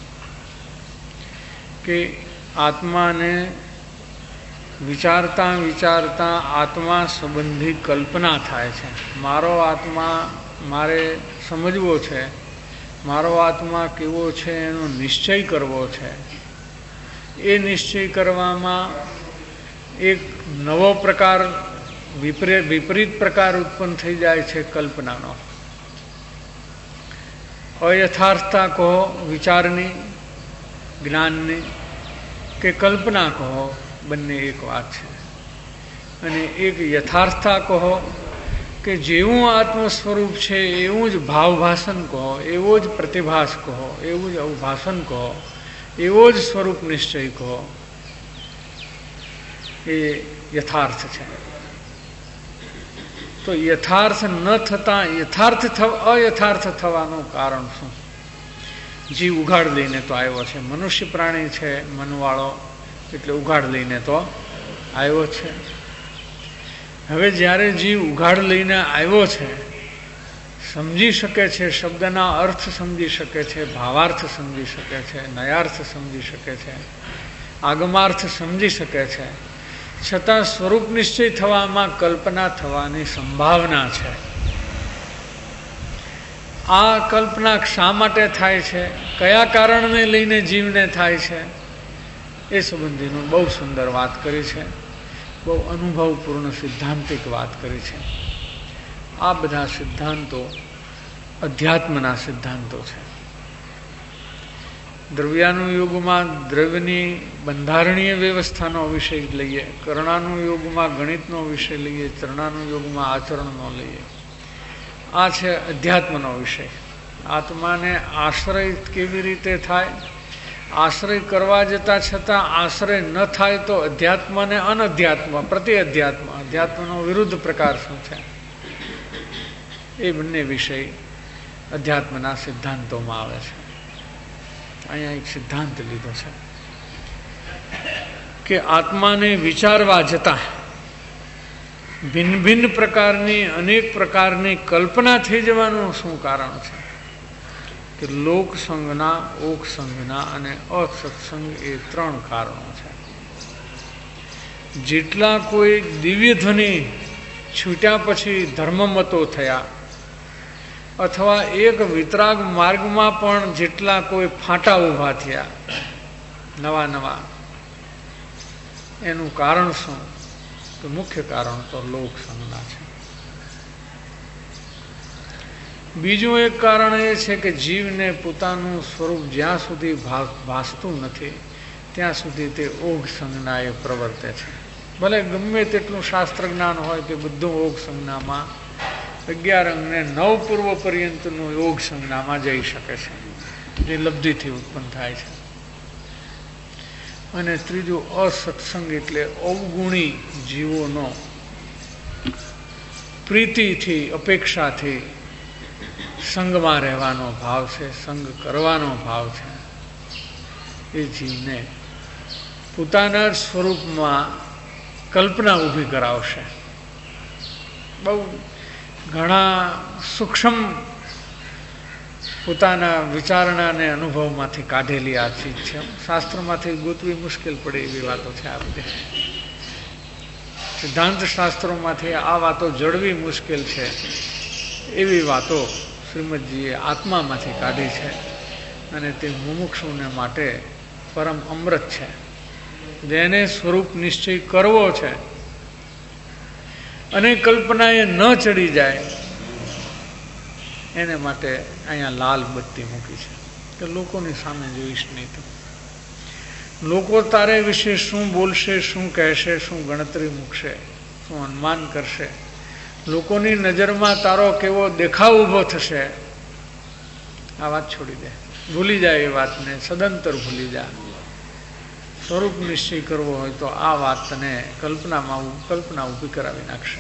કે આત્માને વિચારતા વિચારતા આત્મા સંબંધી કલ્પના થાય છે. મારો આત્મા મારે સમજવો છે, મારો આત્મા કેવો છે એનો નિશ્ચય કરવો છે. એ નિશ્ચય કરવામાં એક નવો પ્રકાર, વિપરીત વિપરીત પ્રકાર ઉત્પન્ન થઈ જાય છે કલ્પનાનો. અયથાર્થતા કહો વિચારની, જ્ઞાનની, કે કલ્પના કહો, બંને એક વાત છે. અને એક યથાર્થતા કહો કે જેવું આત્મ સ્વરૂપ છે એવું જ ભાવભાષણ કહો, એવો જ પ્રતિભાસ કહો, એવું જ અવભાષણ કહો, એવો જ સ્વરૂપ નિશ્ચય કહો, એ યથાર્થ છે. તો યથાર્થ ન થતા યથાર્થ અયથાર્થ થવાનું કારણ શું? જીવ ઉઘાડ લઈને તો આવ્યો છે. મનુષ્ય પ્રાણી છે મનવાળો, એટલે ઉઘાડ લઈને તો આવ્યો છે. હવે જ્યારે જીવ ઉઘાડ લઈને આવ્યો છે, સમજી શકે છે, શબ્દના અર્થ સમજી શકે છે, ભાવાર્થ સમજી શકે છે, નયાર્થ સમજી શકે છે, આગમાર્થ સમજી શકે છે, છતાં સ્વરૂપ નિશ્ચય થવામાં કલ્પના થવાની સંભાવના છે. આ કલ્પના શા માટે થાય છે, કયા કારણને લઈને જીવને થાય છે, એ સંબંધીનું બહુ સુંદર વાત કરી છે. બહુ અનુભવપૂર્ણ સિદ્ધાંતિક વાત કરી છે. આ બધા સિદ્ધાંતો અધ્યાત્મના સિદ્ધાંતો છે. દ્રવ્યાનુયોગમાં દ્રવ્યની બંધારણીય વ્યવસ્થાનો વિષય લઈએ, કર્ણાનુયોગમાં ગણિતનો વિષય લઈએ, ચરણાનુયોગમાં આચરણનો લઈએ. આ છે અધ્યાત્મનો વિષય. આત્માને આશ્રય કેવી રીતે થાય, આશ્રય કરવા જતાં છતાં આશ્રય ન થાય તો અધ્યાત્મ અને અનધ્યાત્મ, પ્રતિ અધ્યાત્મ, અધ્યાત્મનો વિરુદ્ધ પ્રકાર શું છે, એ બંને વિષય અધ્યાત્મના સિદ્ધાંતોમાં આવે છે. અહીંયા એક સિદ્ધાંત લીધો છે કે આત્માને વિચારવા જતાં ભિન્ન ભિન્ન પ્રકારની, અનેક પ્રકારની કલ્પના થઈ જવાનું શું કારણ છે? કે લોકસંગના, ઓકસંગના અને અસત્સંગ એ ત્રણ કારણો છે. જેટલા કોઈ દિવ્ય ધ્વનિ છૂટ્યા પછી ધર્મમતો થયા, અથવા એક વિતરાગ માર્ગમાં પણ જેટલા કોઈ ફાંટા ઊભા થયા નવા નવા, એનું કારણ શું? તો મુખ્ય કારણ તો લોકસંગના છે. બીજું એક કારણ એ છે કે જીવને પોતાનું સ્વરૂપ જ્યાં સુધી ભાસતું નથી ત્યાં સુધી તે ઓઘ સંજ્ઞા એ પ્રવર્તે છે. ભલે ગમે તેટલું શાસ્ત્ર જ્ઞાન હોય કે બધું ઓઘ સંજ્ઞામાં, અગિયાર અંગને નવ પૂર્વ પર્યંતનું યોગ સંજ્ઞામાં જઈ શકે છે, જે લબ્ધિથી ઉત્પન્ન થાય છે. અને ત્રીજું અસત્સંગ એટલે અવગુણી જીવોનો પ્રીતિથી અપેક્ષાથી સંગમાં રહેવાનો ભાવ છે, સંગ કરવાનો ભાવ છે. એ જીવને પોતાના સ્વરૂપમાં કલ્પના ઊભી કરાવશે. બહુ ઘણા સૂક્ષ્મ પોતાના વિચારણા અને અનુભવમાંથી કાઢેલી આ ચીજ છે. શાસ્ત્રોમાંથી ગોતવી મુશ્કેલ પડે એવી વાતો છે. આ બધી સિદ્ધાંત શાસ્ત્રોમાંથી આ વાતો જળવી મુશ્કેલ છે એવી વાતો શ્રીમદજીએ આત્મામાંથી કાઢી છે. અને તે મુમુક્ષુને માટે પરમ અમૃત છે. જેને સ્વરૂપ નિશ્ચય કરવો છે અને કલ્પના એ ન ચડી જાય એને માટે અહીંયા લાલ બત્તી મૂકી છે કે લોકોની સામે જોઈશ નહીં. તો લોકો તારે વિશે શું બોલશે, શું કહેશે, શું ગણતરી મૂકશે, શું અનુમાન કરશે, લોકોની નજરમાં તારો કેવો દેખાવ ઊભો થશે, આ વાત છોડી દે. ભૂલી જાય એ વાતને, સદંતર ભૂલી જા. સ્વરૂપ નિશ્ચય કરવો હોય તો આ વાતને કલ્પનામાં કલ્પના ઊભી કરાવી નાખશે.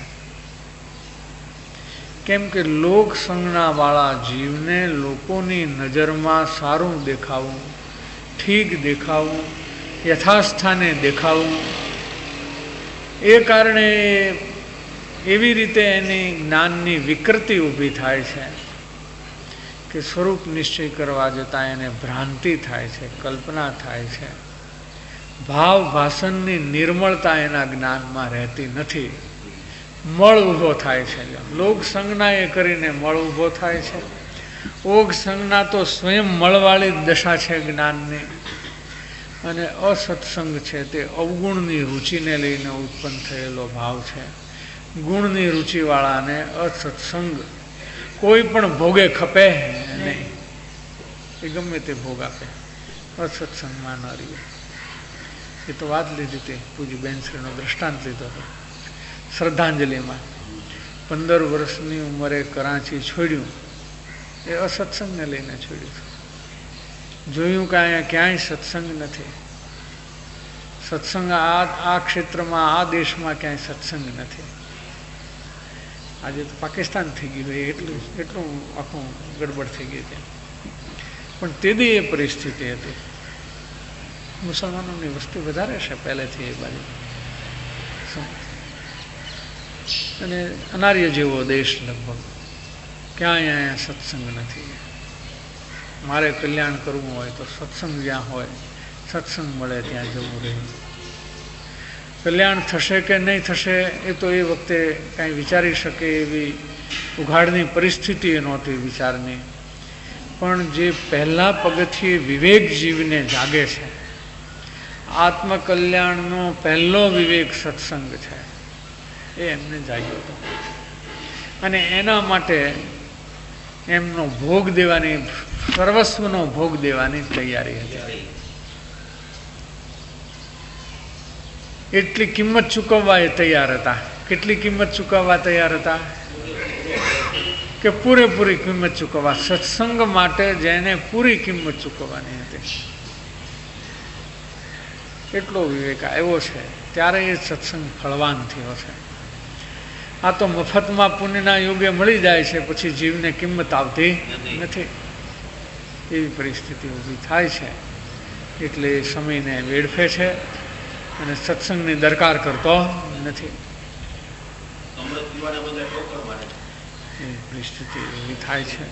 કેમ કે લોક સંજ્ઞાવાળા જીવને લોકોની નજરમાં સારું દેખાવું, ઠીક દેખાવું, યથાસ્થાને દેખાવું, એ કારણે એવી રીતે એની જ્ઞાનની વિકૃતિ ઊભી થાય છે કે સ્વરૂપ નિશ્ચય કરવા જતાં એને ભ્રાંતિ થાય છે, કલ્પના થાય છે. ભાવ ભાષણની નિર્મળતા એના જ્ઞાનમાં રહેતી નથી. મળ ઊભો થાય છે. લોક સંજ્ઞા એ કરીને મળ ઊભો થાય છે. ઓગ સંજ્ઞા તો સ્વયં મળવાળી દશા છે જ્ઞાનની. અને અસત્સંગ છે તે અવગુણની રુચિને લઈને ઉત્પન્ન થયેલો ભાવ છે. ગુણની રુચિવાળાને અસત્સંગ કોઈ પણ ભોગે ખપે નહીં. એ ગમે તે ભોગ આપે, અસત્સંગમાં ન રહીએ. એ તો વાત લીધી હતી, પૂજ્ય બેનશ્રીનો દ્રષ્ટાંત લીધો હતો. શ્રદ્ધાંજલિમાં પંદર વર્ષની ઉંમરે કરાંચી છોડ્યું, એ અસત્સંગને લઈને છોડ્યું. જોયું કે અહીંયા ક્યાંય સત્સંગ નથી. સત્સંગ આ આ ક્ષેત્રમાં, આ દેશમાં ક્યાંય સત્સંગ નથી. આજે તો પાકિસ્તાન થઈ ગયું હોય એટલું એટલું આખું ગડબડ થઈ ગઈ હતી. પણ તેદી એ પરિસ્થિતિ હતી. મુસલમાનોની વસ્તી વધારે છે પહેલેથી એ બાજુ, અને અનાર્ય જેવો દેશ લગભગ. ક્યાંય અહીંયા સત્સંગ નથી. મારે કલ્યાણ કરવું હોય તો સત્સંગ જ્યાં હોય, સત્સંગ મળે ત્યાં જવું રહ્યું. કલ્યાણ થશે કે નહીં થશે એ તો એ વખતે કાંઈ વિચારી શકે એવી ઉઘાડની પરિસ્થિતિ એ નહોતી વિચારની. પણ જે પહેલા પગથિયે વિવેક જીવને જાગે છે, આત્મકલ્યાણનો પહેલો વિવેક સત્સંગ છે, એ એમને જાગ્યો હતો. અને એના માટે એમનો ભોગ દેવાની, સર્વસ્વનો ભોગ દેવાની તૈયારી હતી. એટલી કિંમત ચૂકવવા એ તૈયાર હતા. કેટલી કિંમત ચૂકવવા તૈયાર હતા? કે પૂરેપૂરી કિંમત ચૂકવવા. સત્સંગ માટે જેને પૂરી કિંમત ચૂકવવાની હતી, એટલો વિવેક આવ્યો છે. ત્યારે એ સત્સંગ ફળવાન થયો છે. આ તો મફતમાં પુણ્યના યોગે મળી જાય છે, પછી જીવને કિંમત આવતી નથી. એવી પરિસ્થિતિ ઊભી થાય છે. એટલે એ સમયને વેડફે છે અને સત્સંગની દરકાર કરતો નથી. એ પરિસ્થિતિ ઊભી થાય છે.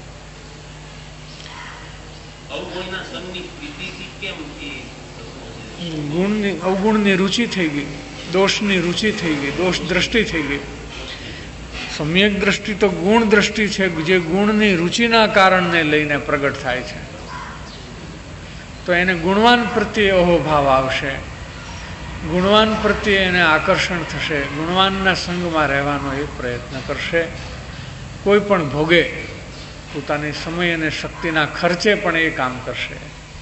ગુણની અવગુણની રુચિ થઈ ગઈ, દોષની રુચિ થઈ ગઈ, દોષ દ્રષ્ટિ થઈ ગઈ. સમ્યક દ્રષ્ટિ તો ગુણ દ્રષ્ટિ છે, જે ગુણની રુચિના કારણને લઈને પ્રગટ થાય છે. તો એને ગુણવાન પ્રત્યે અહોભાવ આવશે, ગુણવાન પ્રત્યે એને આકર્ષણ થશે, ગુણવાનના સંગમાં રહેવાનો એ પ્રયત્ન કરશે. કોઈ પણ ભોગે પોતાની સમય અને શક્તિના ખર્ચે પણ એ કામ કરશે.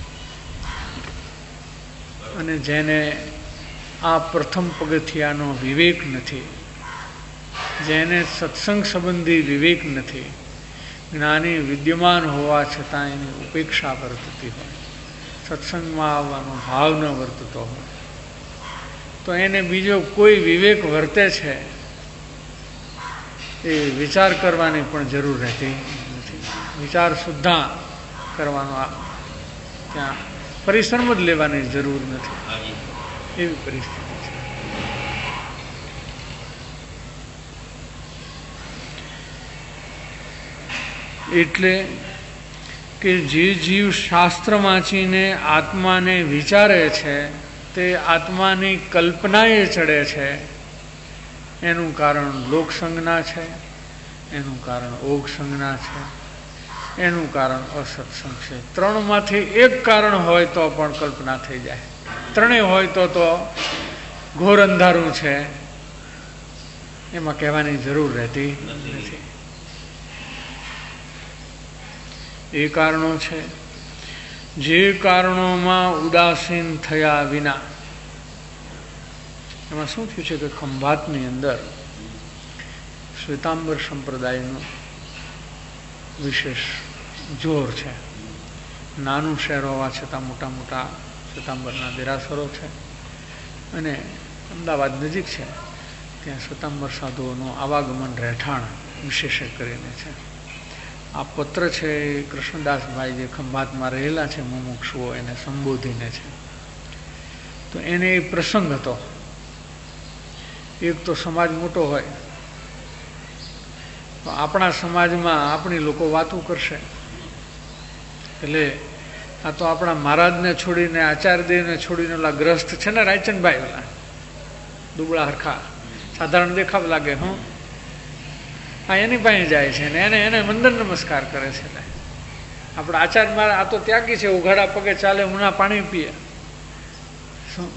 અને જેને આ પ્રથમ પગથિયાનો વિવેક નથી, જેને સત્સંગ સંબંધી વિવેક નથી, જ્ઞાની વિદ્યમાન હોવા છતાં એની ઉપેક્ષા વર્તતી હોય, સત્સંગમાં આવવાનો ભાવ ન વર્તતો હોય, તો એને બીજો કોઈ વિવેક વર્તે છે એ વિચાર કરવાની પણ જરૂર રહેતી નથી. વિચાર સુદ્ધા કરવાનો ત્યાં પરિશ્રમ જ લેવાની જરૂર નથી, એવી પરિસ્થિતિ છે. એટલે કે જે જીવ શાસ્ત્ર વાંચીને આત્માને વિચારે છે તે આત્માની કલ્પનાએ ચડે છે. એનું કારણ લોકસંજ્ઞા છે, એનું કારણ ઓગ સંજ્ઞા છે, એનું કારણ અસત્સંગ છે. ત્રણમાંથી એક કારણ હોય તો પણ કલ્પના થઈ જાય, ત્રણેય હોય તો તો ઘોર અંધારું છે, એમાં કહેવાની જરૂર રહેતી નથી. એ કારણો છે જે કારણોમાં ઉદાસીન થયા વિના. એમાં શું થયું છે કે ખંભાતની અંદર શ્વેતાંબર સંપ્રદાયનું વિશેષ જોર છે. નાનું શહેર હોવા છતાં મોટા મોટા શ્વેતાંબરના દેરાસરો છે, અને અમદાવાદ નજીક છે, ત્યાં શ્વેતાંબર સાધુઓનું આવાગમન રહેઠાણ વિશેષ કરીને છે. આ પત્ર છે એ કૃષ્ણદાસભાઈ જે ખંભાતમાં રહેલા છે મુમુક્ષુઓ એને સંબોધીને છે. તો એને એ પ્રસંગ હતો. એક તો સમાજ મોટો હોય તો આપણા સમાજમાં આપણી લોકો વાતો કરશે, એટલે આ તો આપણા મહારાજને છોડીને આચાર્યદેવને છોડીને ઓલા ગ્રસ્ત છે ને રાયચંદભાઈ, ઓલા દુબળા હરખા સાધારણ દેખાવ લાગે, હું હા એની પાસે જાય છે ને એને એને વંદન નમસ્કાર કરે છે. આપણા આચાર્ય મારા આ તો ત્યાગી છે, ઉઘાડા પગે ચાલે, ઉના પાણી પીએ, શું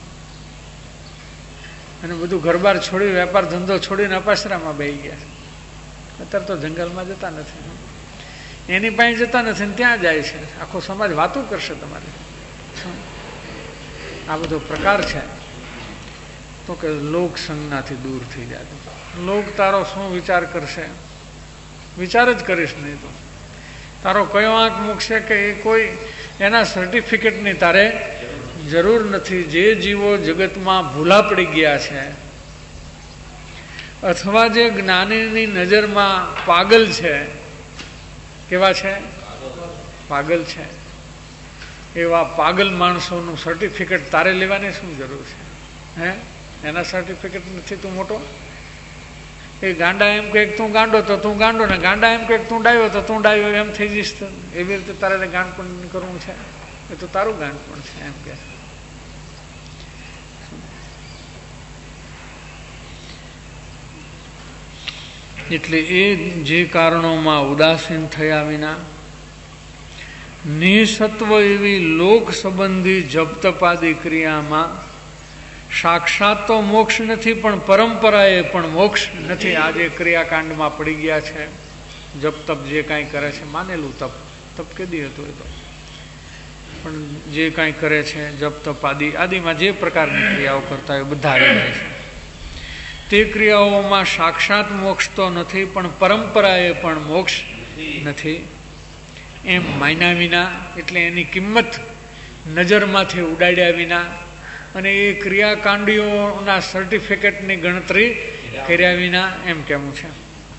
અને બધું ઘરબાર છોડી વેપાર ધંધો છોડીને અપાશ્રામાં બેસી ગયા છે. અત્યારે તો જંગલમાં જતા નથી, એની પાસે જતા નથી ને ત્યાં જાય છે. આખો સમાજ વાતું કરશે તમારે. આ બધો પ્રકાર છે. તો કે લોક સંજ્ઞાથી દૂર થઈ જાય. લોક તારો શું વિચાર કરશે? વિચાર જ કરીશ નહીં તો તારો કયો આંખ મૂકશે કે એ કોઈ એના સર્ટિફિકેટની તારે જરૂર નથી. જે જીવો જગતમાં ભૂલા પડી ગયા છે અથવા જે જ્ઞાનીની નજરમાં પાગલ છે, કેવા છે? પાગલ છે. એવા પાગલ માણસોનું સર્ટિફિકેટ તારે લેવાની શું જરૂર છે? હે એના સર્ટિફિકેટ નથી તું મોટો? એ ગાંડા એમ કહે તું ગાંડો તો તું ગાંડો, ને ગાંડા એમ કહે તું ડાયો તો તું ડાયો, એમ થઈ જઈશ. એવી રીતે તારે ગાંડપણ કરવું છે? એ તો તારું ગાંડપણ છે એમ કે. એટલે એ જે કારણોમાં ઉદાસીન થયા વિના નિસત્વ એવી લોક સંબંધી જપતપાદી ક્રિયામાં સાક્ષાત તો મોક્ષ નથી, પણ પરંપરાએ પણ મોક્ષ નથી. આજે ક્રિયાકાંડમાં પડી ગયા છે. જપ તપ જે કાંઈ કરે છે, માનેલું તપ તપ કેદી હતું એ તો, પણ જે કાંઈ કરે છે જપ તપ આદિ આદિમાં જે પ્રકારની ક્રિયાઓ કરતા હોય બધા આવી જાય છે. તે ક્રિયાઓમાં સાક્ષાત મોક્ષ તો નથી, પણ પરંપરાએ પણ મોક્ષ નથી એમ માન્યા વિના, એટલે એની કિંમત નજરમાંથી ઉડાડ્યા વિના અને એ ક્રિયાકાંડીઓના સર્ટિફિકેટની ગણતરી કર્યા વિના એમ કહેવું છે.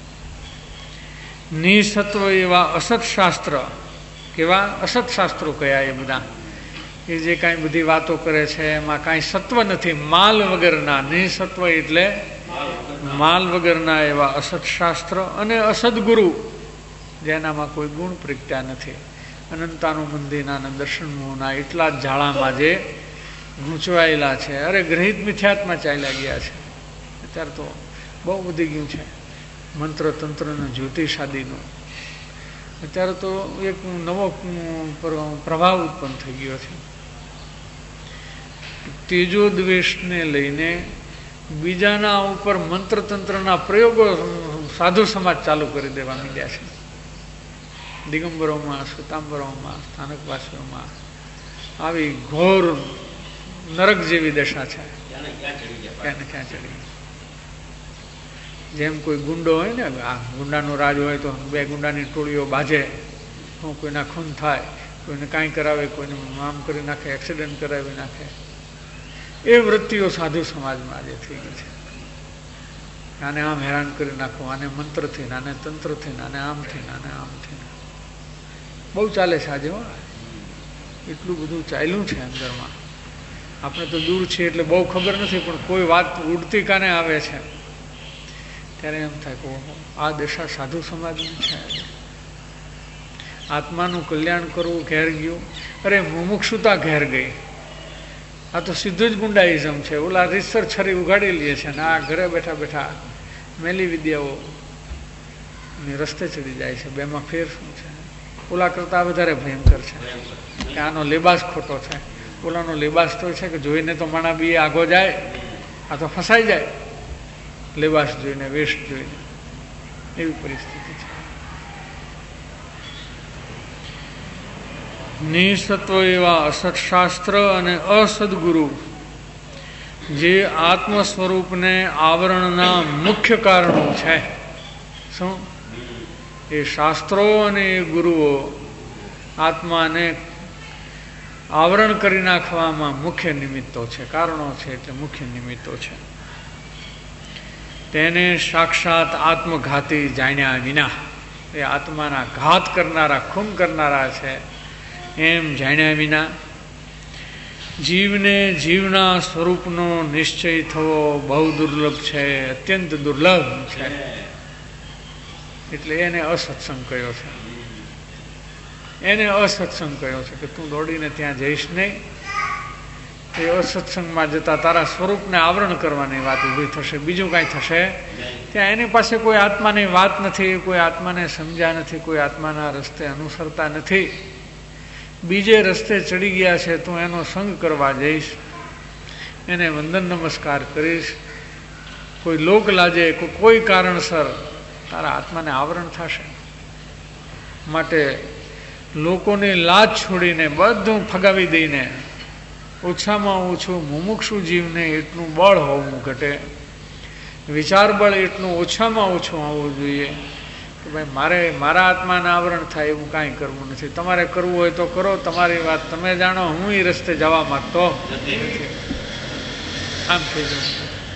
નિસત્વ એવા અસત શાસ્ત્ર, કેવા અસત શાસ્ત્રો કયા એ બધા, એ જે કાંઈ બધી વાતો કરે છે એમાં કાંઈ સત્વ નથી, માલ વગરના. નિસત્વ એટલે માલ વગરના એવા અસત શાસ્ત્ર અને અસદગુરુ, જેનામાં કોઈ ગુણ પ્રગટ્યા નથી. અનંતાનુબંધીના દર્શનોના એટલા જ જાળામાં જે ગૂંચવાયેલા છે. અરે ગ્રહિત મિથ્યાત્માં ચાલ્યા ગયા છે. અત્યારે તો બહુ વધી ગયું છે મંત્ર તંત્રનું, જ્યોતિષાદીનું. અત્યારે તો એક નવો પ્રભાવ ઉત્પન્ન થઈ ગયો છે. તેજો દ્વેષને લઈને બીજાના ઉપર મંત્ર તંત્રના પ્રયોગો સાધુ સમાજ ચાલુ કરી દેવા માંડ્યા છે. દિગંબરોમાં, શ્વેતાંબરોમાં, સ્થાનકવાસીઓમાં આવી ઘોર નરક જેવી દશા છે. ક્યાં ક્યાં ચડી, જેમ કોઈ ગુંડો હોય ને, આ ગુંડાનું રાજ હોય તો બે ગુંડાની ટોળીઓ બાજે, હું કોઈના ખૂન થાય, કોઈને કાંઈ કરાવે, કોઈને આમ કરી નાખે, એક્સિડન્ટ કરાવી નાખે, એ વૃત્તિઓ સાધુ સમાજમાં આજે થઈ ગઈ છે. આને આમ હેરાન કરી નાખો, આને મંત્રથી, આને તંત્રથી, આને આમથી, આને આમથી, બહુ ચાલે છે આજે. એટલું બધું ચાલ્યું છે અંદરમાં. આપણે તો દૂર છીએ એટલે બહુ ખબર નથી, પણ કોઈ વાત ઉડતી કાને આવે છે ત્યારે એમ થાય કે આ દશા સાધુ સમાજની છે. આત્માનું કલ્યાણ કરવું ઘેર ગયું, અરે મુમુક્ષુતા ઘેર ગઈ. આ તો સીધું જ ગુંડાઇઝમ છે. ઓલા રીસર છરી ઉગાડી લે છે ને આ ઘરે બેઠા બેઠા મેલી વિદ્યાઓ રસ્તે ચડી જાય છે. બેમાં ફેર શું છે? ઓલા કરતાં વધારે ભયંકર છે કે આનો લેબાસ ખોટો છે. ઓલાનો લેબાસ તો છે કે જોઈને તો માણા બી આગો જાય, આ તો ફસાઈ જાય લેબાસ જોઈને, વેશ જોઈને. એવી પરિસ્થિતિ છે. નિસત્વ એવા અસત્શાસ્ત્ર અને અસદગુરુ જે આત્મ સ્વરૂપને આવરણના મુખ્ય કારણો છે. શું? એ શાસ્ત્રો અને એ ગુરુઓ આત્માને આવરણ કરી નાખવામાં મુખ્ય નિમિત્તો છે, કારણો છે, એટલે મુખ્ય નિમિત્તો છે. તેને સાક્ષાત આત્મઘાતી જાણ્યા વિના, એ આત્માના ઘાત કરનારા, ખૂન કરનારા છે એમ જાણ્યા વિના જીવને જીવના સ્વરૂપનો નિશ્ચય થવો બહુ દુર્લભ છે, અત્યંત દુર્લભ છે. એટલે એને અસત્સંગ કહ્યો છે. એને અસત્સંગ કહ્યો છે કે તું દોડીને ત્યાં જઈશ નહીં. એ અસત્સંગમાં જતા તારા સ્વરૂપને આવરણ કરવાની વાત ઊભી થશે, બીજું કાંઈ થશે. ત્યાં એની પાસે કોઈ આત્માની વાત નથી, કોઈ આત્માને સમજ્યા નથી, કોઈ આત્માના રસ્તે અનુસરતા નથી, બીજે રસ્તે ચડી ગયા છે. તું એનો સંગ કરવા જઈશ, એને વંદન નમસ્કાર કરીશ, કોઈ લોક લાજે, કોઈ કારણસર તારા આત્માને આવરણ થશે. માટે લોકોની લાજ છોડીને બધું ફગાવી દઈને ઓછામાં ઓછું મુમુક્ષુ જીવને એટલું બળ હોવું ઘટે, વિચાર બળ એટલું ઓછામાં ઓછું હોવું જોઈએ કે ભાઈ મારે મારા આત્માને આવરણ થાય એવું કાંઈ કરવું નથી. તમારે કરવું હોય તો કરો, તમારી વાત તમે જાણો, હું એ રસ્તે જવા માંગતો નથી. આમ થઈ જવું.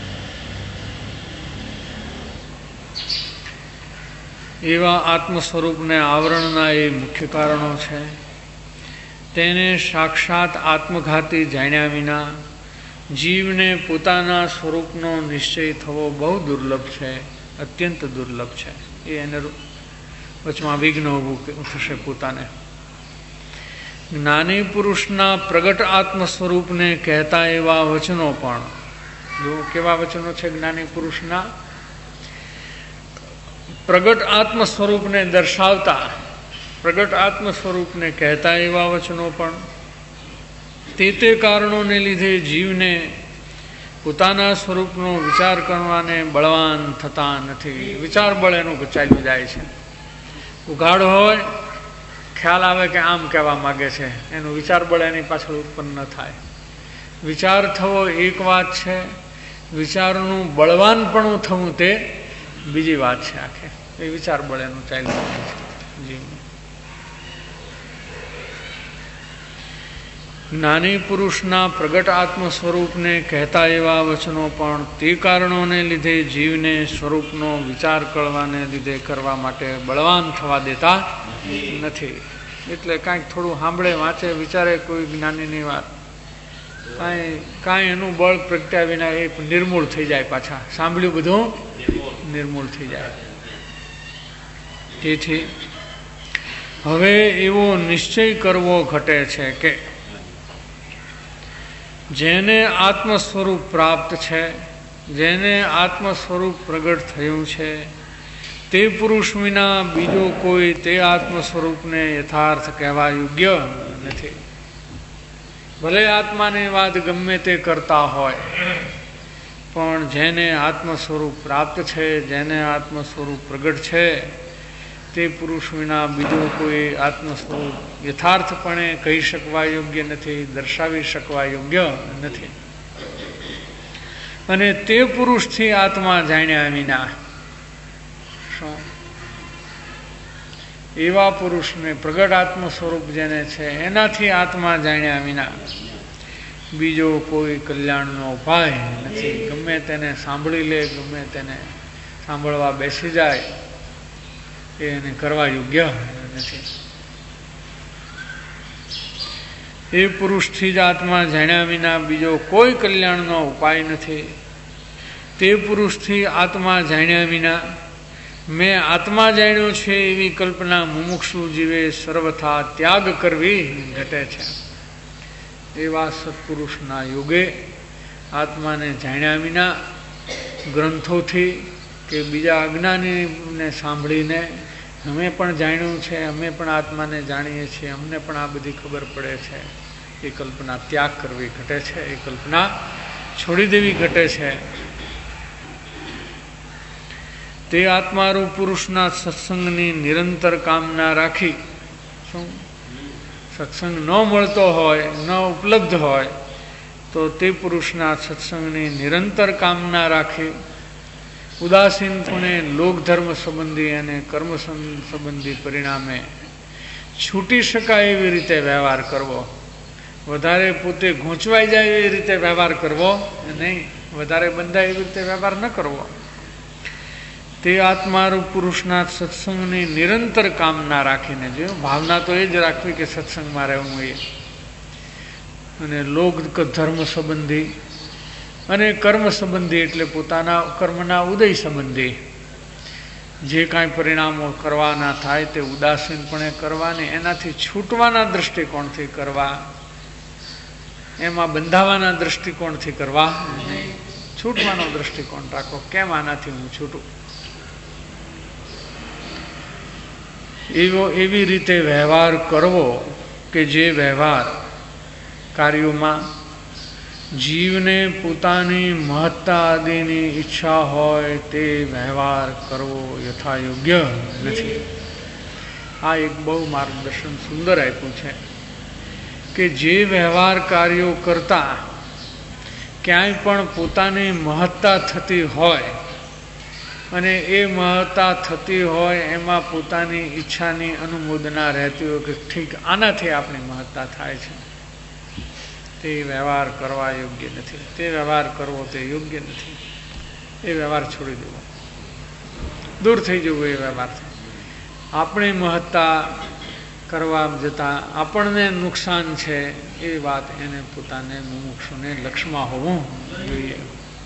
એવા આત્મ સ્વરૂપને આવરણના એ મુખ્ય કારણો છે. તેને સાક્ષાત આત્મઘાતી જાણ્યા વિના જીવને પોતાના સ્વરૂપનો નિશ્ચય થવો બહુ દુર્લભ છે, અત્યંત દુર્લભ છે. એ એને વચમાં વિઘ્ન ઊભું થશે પોતાને. જ્ઞાની પુરુષના પ્રગટ આત્મ સ્વરૂપને કહેતા એવા વચનો પણ, જો કેવા વચનો છે જ્ઞાની પુરુષના? પ્રગટ આત્મ સ્વરૂપને દર્શાવતા, પ્રગટ આત્મ સ્વરૂપને કહેતા એવા વચનો પણ તે તે કારણોને લીધે જીવને પોતાના સ્વરૂપનો વિચાર કરવાને બળવાન થતા નથી. વિચાર બળ એનું ચાલ્યું જાય છે. ઉઘાડ હોય, ખ્યાલ આવે કે આમ કહેવા માગે છે, એનું વિચાર બળ એની પાછળ ઉત્પન્ન ન થાય. વિચાર થવો એક વાત છે, વિચારનું બળવાનપણું થવું તે બીજી વાત છે. આખે એ વિચાર બળ એનું ચાલ્યું જાય છે જીવનું. જ્ઞાની પુરુષના પ્રગટ આત્મ સ્વરૂપને કહેતા એવા વચનો પણ તે કારણોને લીધે જીવને સ્વરૂપનો વિચાર કરવાને લીધે કરવા માટે બળવાન થવા દેતા નથી. એટલે કાંઈક થોડું સાંભળે, વાંચે, વિચારે કોઈ જ્ઞાનીની વાત, કાંઈ કાંઈ એનું બળ પ્રગટ્યા વિના એ નિર્મૂળ થઈ જાય. પાછા સાંભળ્યું બધું નિર્મૂળ થઈ જાય. તેથી હવે એવો નિશ્ચય કરવો ઘટે છે કે જેને આત્મ સ્વરૂપ પ્રાપ્ત છે, જેને આત્મ સ્વરૂપ પ્રગટ થયું છે, તે પુરુષ વિના બીજો કોઈ તે આત્મ સ્વરૂપને યથાર્થ કહેવા યોગ્ય નથી. ભલે આત્માની વાત ગમે તે કરતા હોય, પણ જેને આત્મ સ્વરૂપ પ્રાપ્ત છે, જેને આત્મ સ્વરૂપ પ્રગટ છે, તે પુરુષ વિના બીજો કોઈ આત્મ સ્વરૂપ યથાર્થપણે કહી શકવા યોગ્ય નથી, દર્શાવી શકવા યોગ્ય નથી. અને તે પુરુષથી આત્મા જાણ્યા વિના શું એવા પુરુષને પ્રગટ આત્મ સ્વરૂપ જેને છે એનાથી આત્મા જાણ્યા વિના બીજો કોઈ કલ્યાણનો ઉપાય નથી. ગમે તેને સાંભળી લે, ગમે તેને સાંભળવા બેસી જાય, એને કરવા યોગ્ય નથી. એ પુરુષથી જ આત્મા જાણ્યા વિના બીજો કોઈ કલ્યાણનો ઉપાય નથી. તે પુરુષથી આત્મા જાણ્યા વિના મેં આત્મા જાણ્યો છે એવી કલ્પના મુમુક્ષુ જીવે સર્વથા ત્યાગ કરવી ઘટે છે. એવા સત્પુરુષના યોગે આત્માને જાણ્યા વિના ગ્રંથોથી કે બીજા અજ્ઞાનીને સાંભળીને અમે પણ જાણ્યું છે, અમે પણ આત્માને જાણીએ છીએ, અમને પણ આ બધી ખબર પડે છે, એ કલ્પના ત્યાગ કરવી ઘટે છે, એ કલ્પના છોડી દેવી ઘટે છે. તે આત્મારૂપ પુરુષના સત્સંગની નિરંતર કામના રાખી, શું સત્સંગ ન મળતો હોય, ન ઉપલબ્ધ હોય તો તે પુરુષના સત્સંગની નિરંતર કામના રાખી ઉદાસીનપણે લોકધર્મ સંબંધી અને કર્મ સંબંધી પરિણામે છૂટી શકાય એવી રીતે વ્યવહાર કરવો. વધારે પોતે ગૂંચવાઈ જાય એવી રીતે વ્યવહાર કરવો નહીં, વધારે બંધાય એવી રીતે વ્યવહાર ન કરવો. તે આત્મારૂપ પુરુષના સત્સંગની નિરંતર કામના રાખીને, જો ભાવના તો એ જ રાખવી કે સત્સંગમાં રહેવું એ, અને લોક ધર્મ સંબંધી અને કર્મ સંબંધી એટલે પોતાના કર્મના ઉદય સંબંધી જે કાંઈ પરિણામો કરવાના થાય તે ઉદાસીનપણે કરવાની, એનાથી છૂટવાના દૃષ્ટિકોણથી કરવા, એમાં બંધાવાના દૃષ્ટિકોણથી કરવા નહીં. છૂટવાનો દૃષ્ટિકોણ રાખો, કેમ આનાથી હું છૂટું, એવો એવી રીતે વ્યવહાર કરવો કે જે વ્યવહાર કાર્યોમાં જીવને પોતાની મહત્તા આદિની ઈચ્છા હોય તે વ્યવહાર કરવો યથાયોગ્ય નથી. આ એક બહુ માર્ગદર્શન સુંદર આપ્યું છે કે જે વ્યવહાર કાર્યો કરતા ક્યાંય પણ પોતાની મહત્તા થતી હોય અને એ મહત્તા થતી હોય એમાં પોતાની ઈચ્છાની અનુમોદના રહેતી હોય કે ઠીક આનાથી આપણી મહત્તા થાય છે, તે વ્યવહાર કરવા યોગ્ય નથી. તે વ્યવહાર કરવો તે યોગ્ય નથી. એ વ્યવહાર છોડી દેવો, દૂર થઈ જવું એ વ્યવહારથી. આપણી મહત્તા કરવા જતાં આપણને નુકસાન છે એ વાત એને પોતાને મુમુક્ષુને લક્ષમાં હોવું જોઈએ.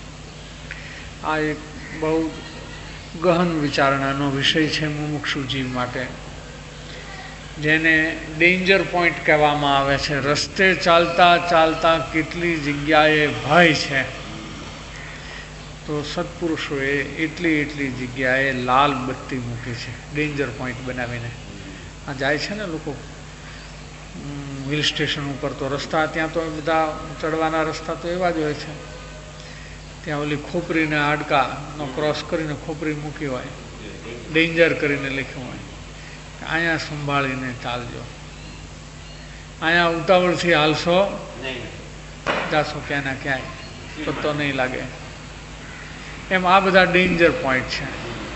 આ એક બહુ ગહન વિચારણાનો વિષય છે મુમુક્ષુ જીવ માટે, જેને ડેન્જર પોઈન્ટ કહેવામાં આવે છે. રસ્તે ચાલતા ચાલતા કેટલી જગ્યાએ ભય છે, તો સત્પુરુષોએ એટલી એટલી જગ્યાએ લાલ બત્તી મૂકી છે, ડેન્જર પોઈન્ટ બનાવીને. આ જાય છે ને લોકો હિલ સ્ટેશન ઉપર, તો રસ્તા ત્યાં તો બધા ચડવાના રસ્તા તો એવા જ હોય છે, ત્યાં ઓલી ખોપરીને હાડકાનો ક્રોસ કરીને ખોપરી મૂકી હોય, ડેન્જર કરીને લખ્યું હોય, અહીંયા સંભાળીને ચાલજો, અહીંયા ઉતાવળથી હાલશો જાશો ક્યાંના ક્યાંય, પત્તો નહીં લાગે. એમ આ બધા ડેન્જર પોઈન્ટ છે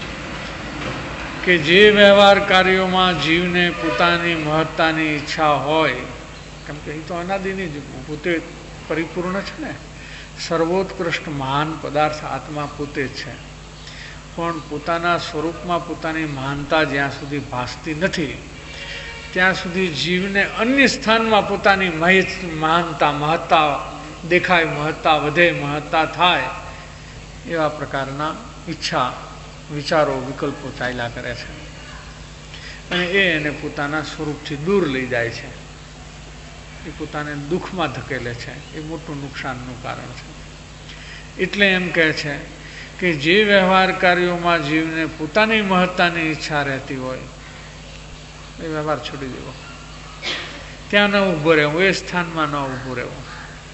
કે જે વ્યવહાર કાર્યોમાં જીવને પોતાની મહત્તાની ઈચ્છા હોય, કેમ કે એ તો અનાદિની જ પોતે પરિપૂર્ણ છે ને, સર્વોત્કૃષ્ટ મહાન પદાર્થ આત્મા પોતે જ છે, પણ પોતાના સ્વરૂપમાં પોતાની મહાનતા જ્યાં સુધી ભાસતી નથી ત્યાં સુધી જીવને અન્ય સ્થાનમાં પોતાની મહાનતા મહત્તા દેખાય, મહત્તા વધે, મહત્તા થાય, એવા પ્રકારના ઈચ્છા વિચારો વિકલ્પો ચાલ્યા કરે છે અને એ એને પોતાના સ્વરૂપથી દૂર લઈ જાય છે, એ પોતાને દુઃખમાં ધકેલે છે. એ મોટું નુકસાનનું કારણ છે. એટલે એમ કહે છે કે જે વ્યવહાર કાર્યોમાં જીવને પોતાની મહત્તાની ઈચ્છા રહેતી હોય એ વ્યવહાર છોડી દેવો, ત્યાં ન ઊભો રહેવું, એ સ્થાનમાં ન ઊભું રહેવું.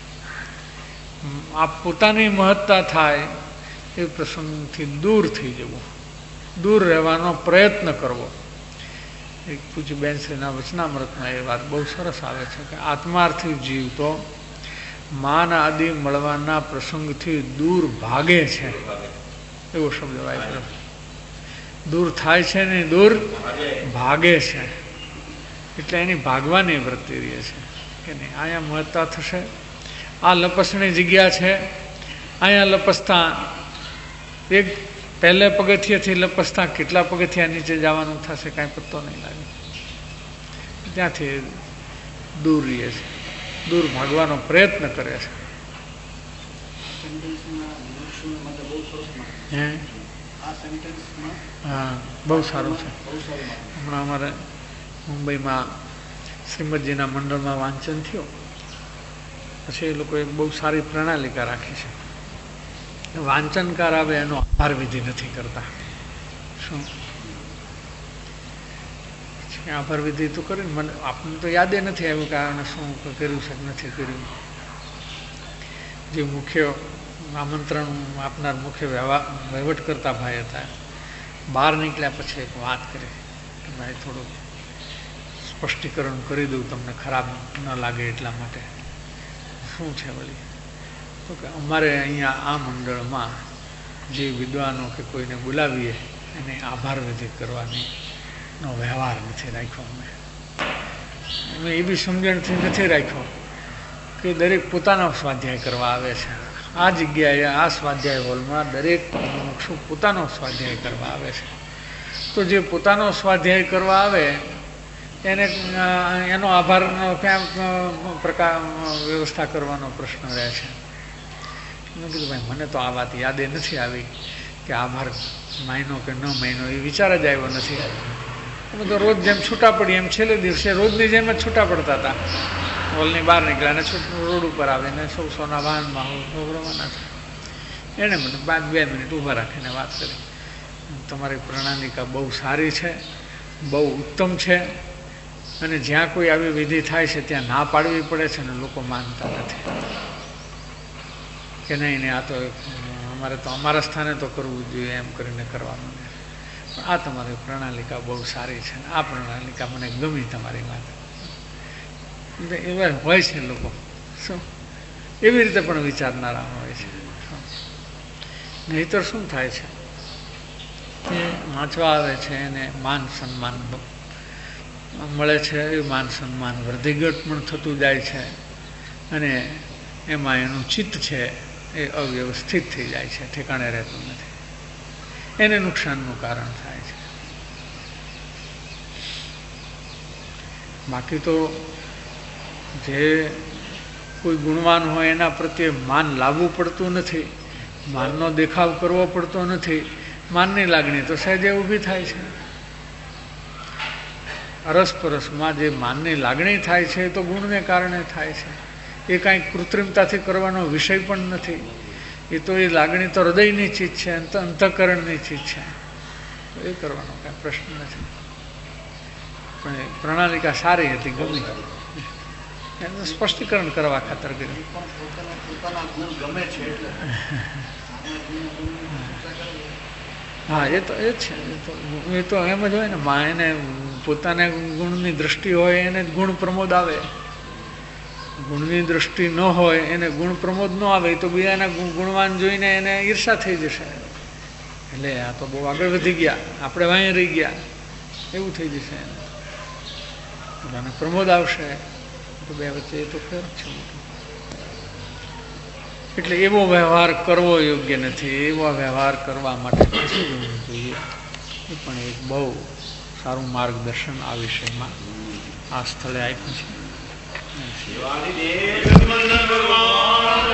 આ પોતાની મહત્તા થાય એ પ્રસંગથી દૂર થઈ જવું, દૂર રહેવાનો પ્રયત્ન કરવો, એક પૂજ્ય બેનશ્રીના વચનામૃતમાં એ વાત બહુ સરસ આવે છે કે આત્માર્થી જીવ તો માન આદિ મળવાના પ્રસંગથી દૂર ભાગે છે, એવો શબ્દ વાપર્યો. દૂર થાય છે ને દૂર ભાગે છે, એટલે એની ભાગવાની વૃત્તિ રહે છે કે નહીં. અહીંયા મળતા થશે, આ લપસણી જગ્યા છે, અહીંયા લપસતા એક પહેલે પગથિયેથી લપસતા કેટલા પગથિયા નીચે જવાનું થશે કાંઈ પત્તો નહીં લાગે. ત્યાંથી દૂર રહે છે, દૂર ભાગવાનો પ્રયત્ન કરે છે. હે હા, બહુ સારું છે. હમણાં અમારે મુંબઈમાં શ્રીમદજીના મંડળમાં વાંચન થયું, પછી એ લોકોએ બહુ સારી પ્રણાલિકા રાખી છે. વાંચનકાર આવે એનો આભાર વિધિ નથી કરતા. શું આભાર વિધિ તો કરીને મને આપણને તો યાદ નથી આવ્યું કે આને શું કર્યું છે નથી કર્યું. જે મુખ્ય આમંત્રણ આપનાર મુખ્ય વ્યવહાર વહીવટ કરતા ભાઈ હતા, બહાર નીકળ્યા પછી એક વાત કરી કે ભાઈ થોડું સ્પષ્ટીકરણ કરી દઉં તમને ખરાબ ન લાગે એટલા માટે. શું છે વળી? તો કે અમારે અહીંયા આ મંડળમાં જે વિદ્વાનો કે કોઈને બોલાવીએ એને આભાર વિધિ કરવાની નો વ્યવહાર નથી રાખ્યો. અમે અમે એ બી સમજણથી નથી રાખ્યો કે દરેક પોતાનો સ્વાધ્યાય કરવા આવે છે. આ જગ્યાએ આ સ્વાધ્યાય હોલમાં દરેક શું પોતાનો સ્વાધ્યાય કરવા આવે છે. તો જે પોતાનો સ્વાધ્યાય કરવા આવે એને એનો આભારનો ક્યાં પ્રકાર વ્યવસ્થા કરવાનો પ્રશ્ન રહે છે. મેં કીધું ભાઈ મને તો આ વાત યાદે નથી આવી કે આભાર માયનો કે ન માયનો એ વિચાર જ આવ્યો નથી. અમે તો રોજ જેમ છૂટા પડીએ એમ છેલ્લે દિવસે રોજની જેમ જ છૂટા પડતા હતા. હોલની બહાર નીકળ્યા ને રોડ ઉપર આવીને સૌ સોના વાહનમાં રવાના છે. એણે મને બાદ બે મિનિટ ઊભા રાખીને વાત કરી, તમારી પ્રણાલિકા બહુ સારી છે, બહુ ઉત્તમ છે, અને જ્યાં કોઈ આવી વિધિ થાય છે ત્યાં ના પાડવી પડે છે ને લોકો માનતા નથી કે નહીં ને આ તો અમારે તો અમારા સ્થાને તો કરવું જોઈએ એમ કરીને કરવાનું. પણ આ તમારી પ્રણાલિકા બહુ સારી છે, આ પ્રણાલિકા મને ગમી તમારી વાત. એવા હોય છે લોકો, શું એવી રીતે પણ વિચારનારા હોય છે. નહીંતર શું થાય છે એ વાંચવા આવે છે એને માન સન્માન મળે છે, એ માન સન્માન વૃદ્ધિગત પણ થતું જાય છે, અને એમાં એનું ચિત્ત છે એ અવ્યવસ્થિત થઈ જાય છે, ઠેકાણે રહેતું નથી, એને નુકસાનનું કારણ થાય છે. બાકી તો જે કોઈ ગુણવાન હોય એના પ્રત્યે માન લાવવું પડતું નથી, માનનો દેખાવ કરવો પડતો નથી. માનની લાગણી તો સહેજે ઊભી થાય છે. અરસપરસમાં જે માનની લાગણી થાય છે એ તો ગુણને કારણે થાય છે. એ કાંઈ કૃત્રિમતાથી કરવાનો વિષય પણ નથી. એ તો એ લાગણી તો હૃદયની ચીજ છે, અંતઃકરણની ચીજ છે, તો એ કરવાનો કાંઈ પ્રશ્ન નથી. પણ એ પ્રણાલિકા સારી હતી, ગમી, એનું સ્પષ્ટીકરણ કરવા ખાતર કર્યું. હા, એ તો એ જ છે. એ તો એમ જ હોય ને, માં એને પોતાને ગુણની દૃષ્ટિ હોય એને ગુણ પ્રમોદ આવે, ગુણની દૃષ્ટિ ન હોય એને ગુણ પ્રમોદ ન આવે, તો બીજાના ગુણવાન જોઈને એને ઈર્ષા થઈ જશે. એટલે આ તો બહુ આગળ વધી ગયા, આપણે વાંહી રહી ગયા એવું થઈ જશે. એને બધાને પ્રમોદ આવશે તો બે વચ્ચે એ તો ફેર છે. એટલે એવો વ્યવહાર કરવો યોગ્ય નથી. એવો વ્યવહાર કરવા માટે શું કરવું જોઈએ એ પણ એક બહુ સારું માર્ગદર્શન આ વિષયમાં આ સ્થળે આપ્યું છે.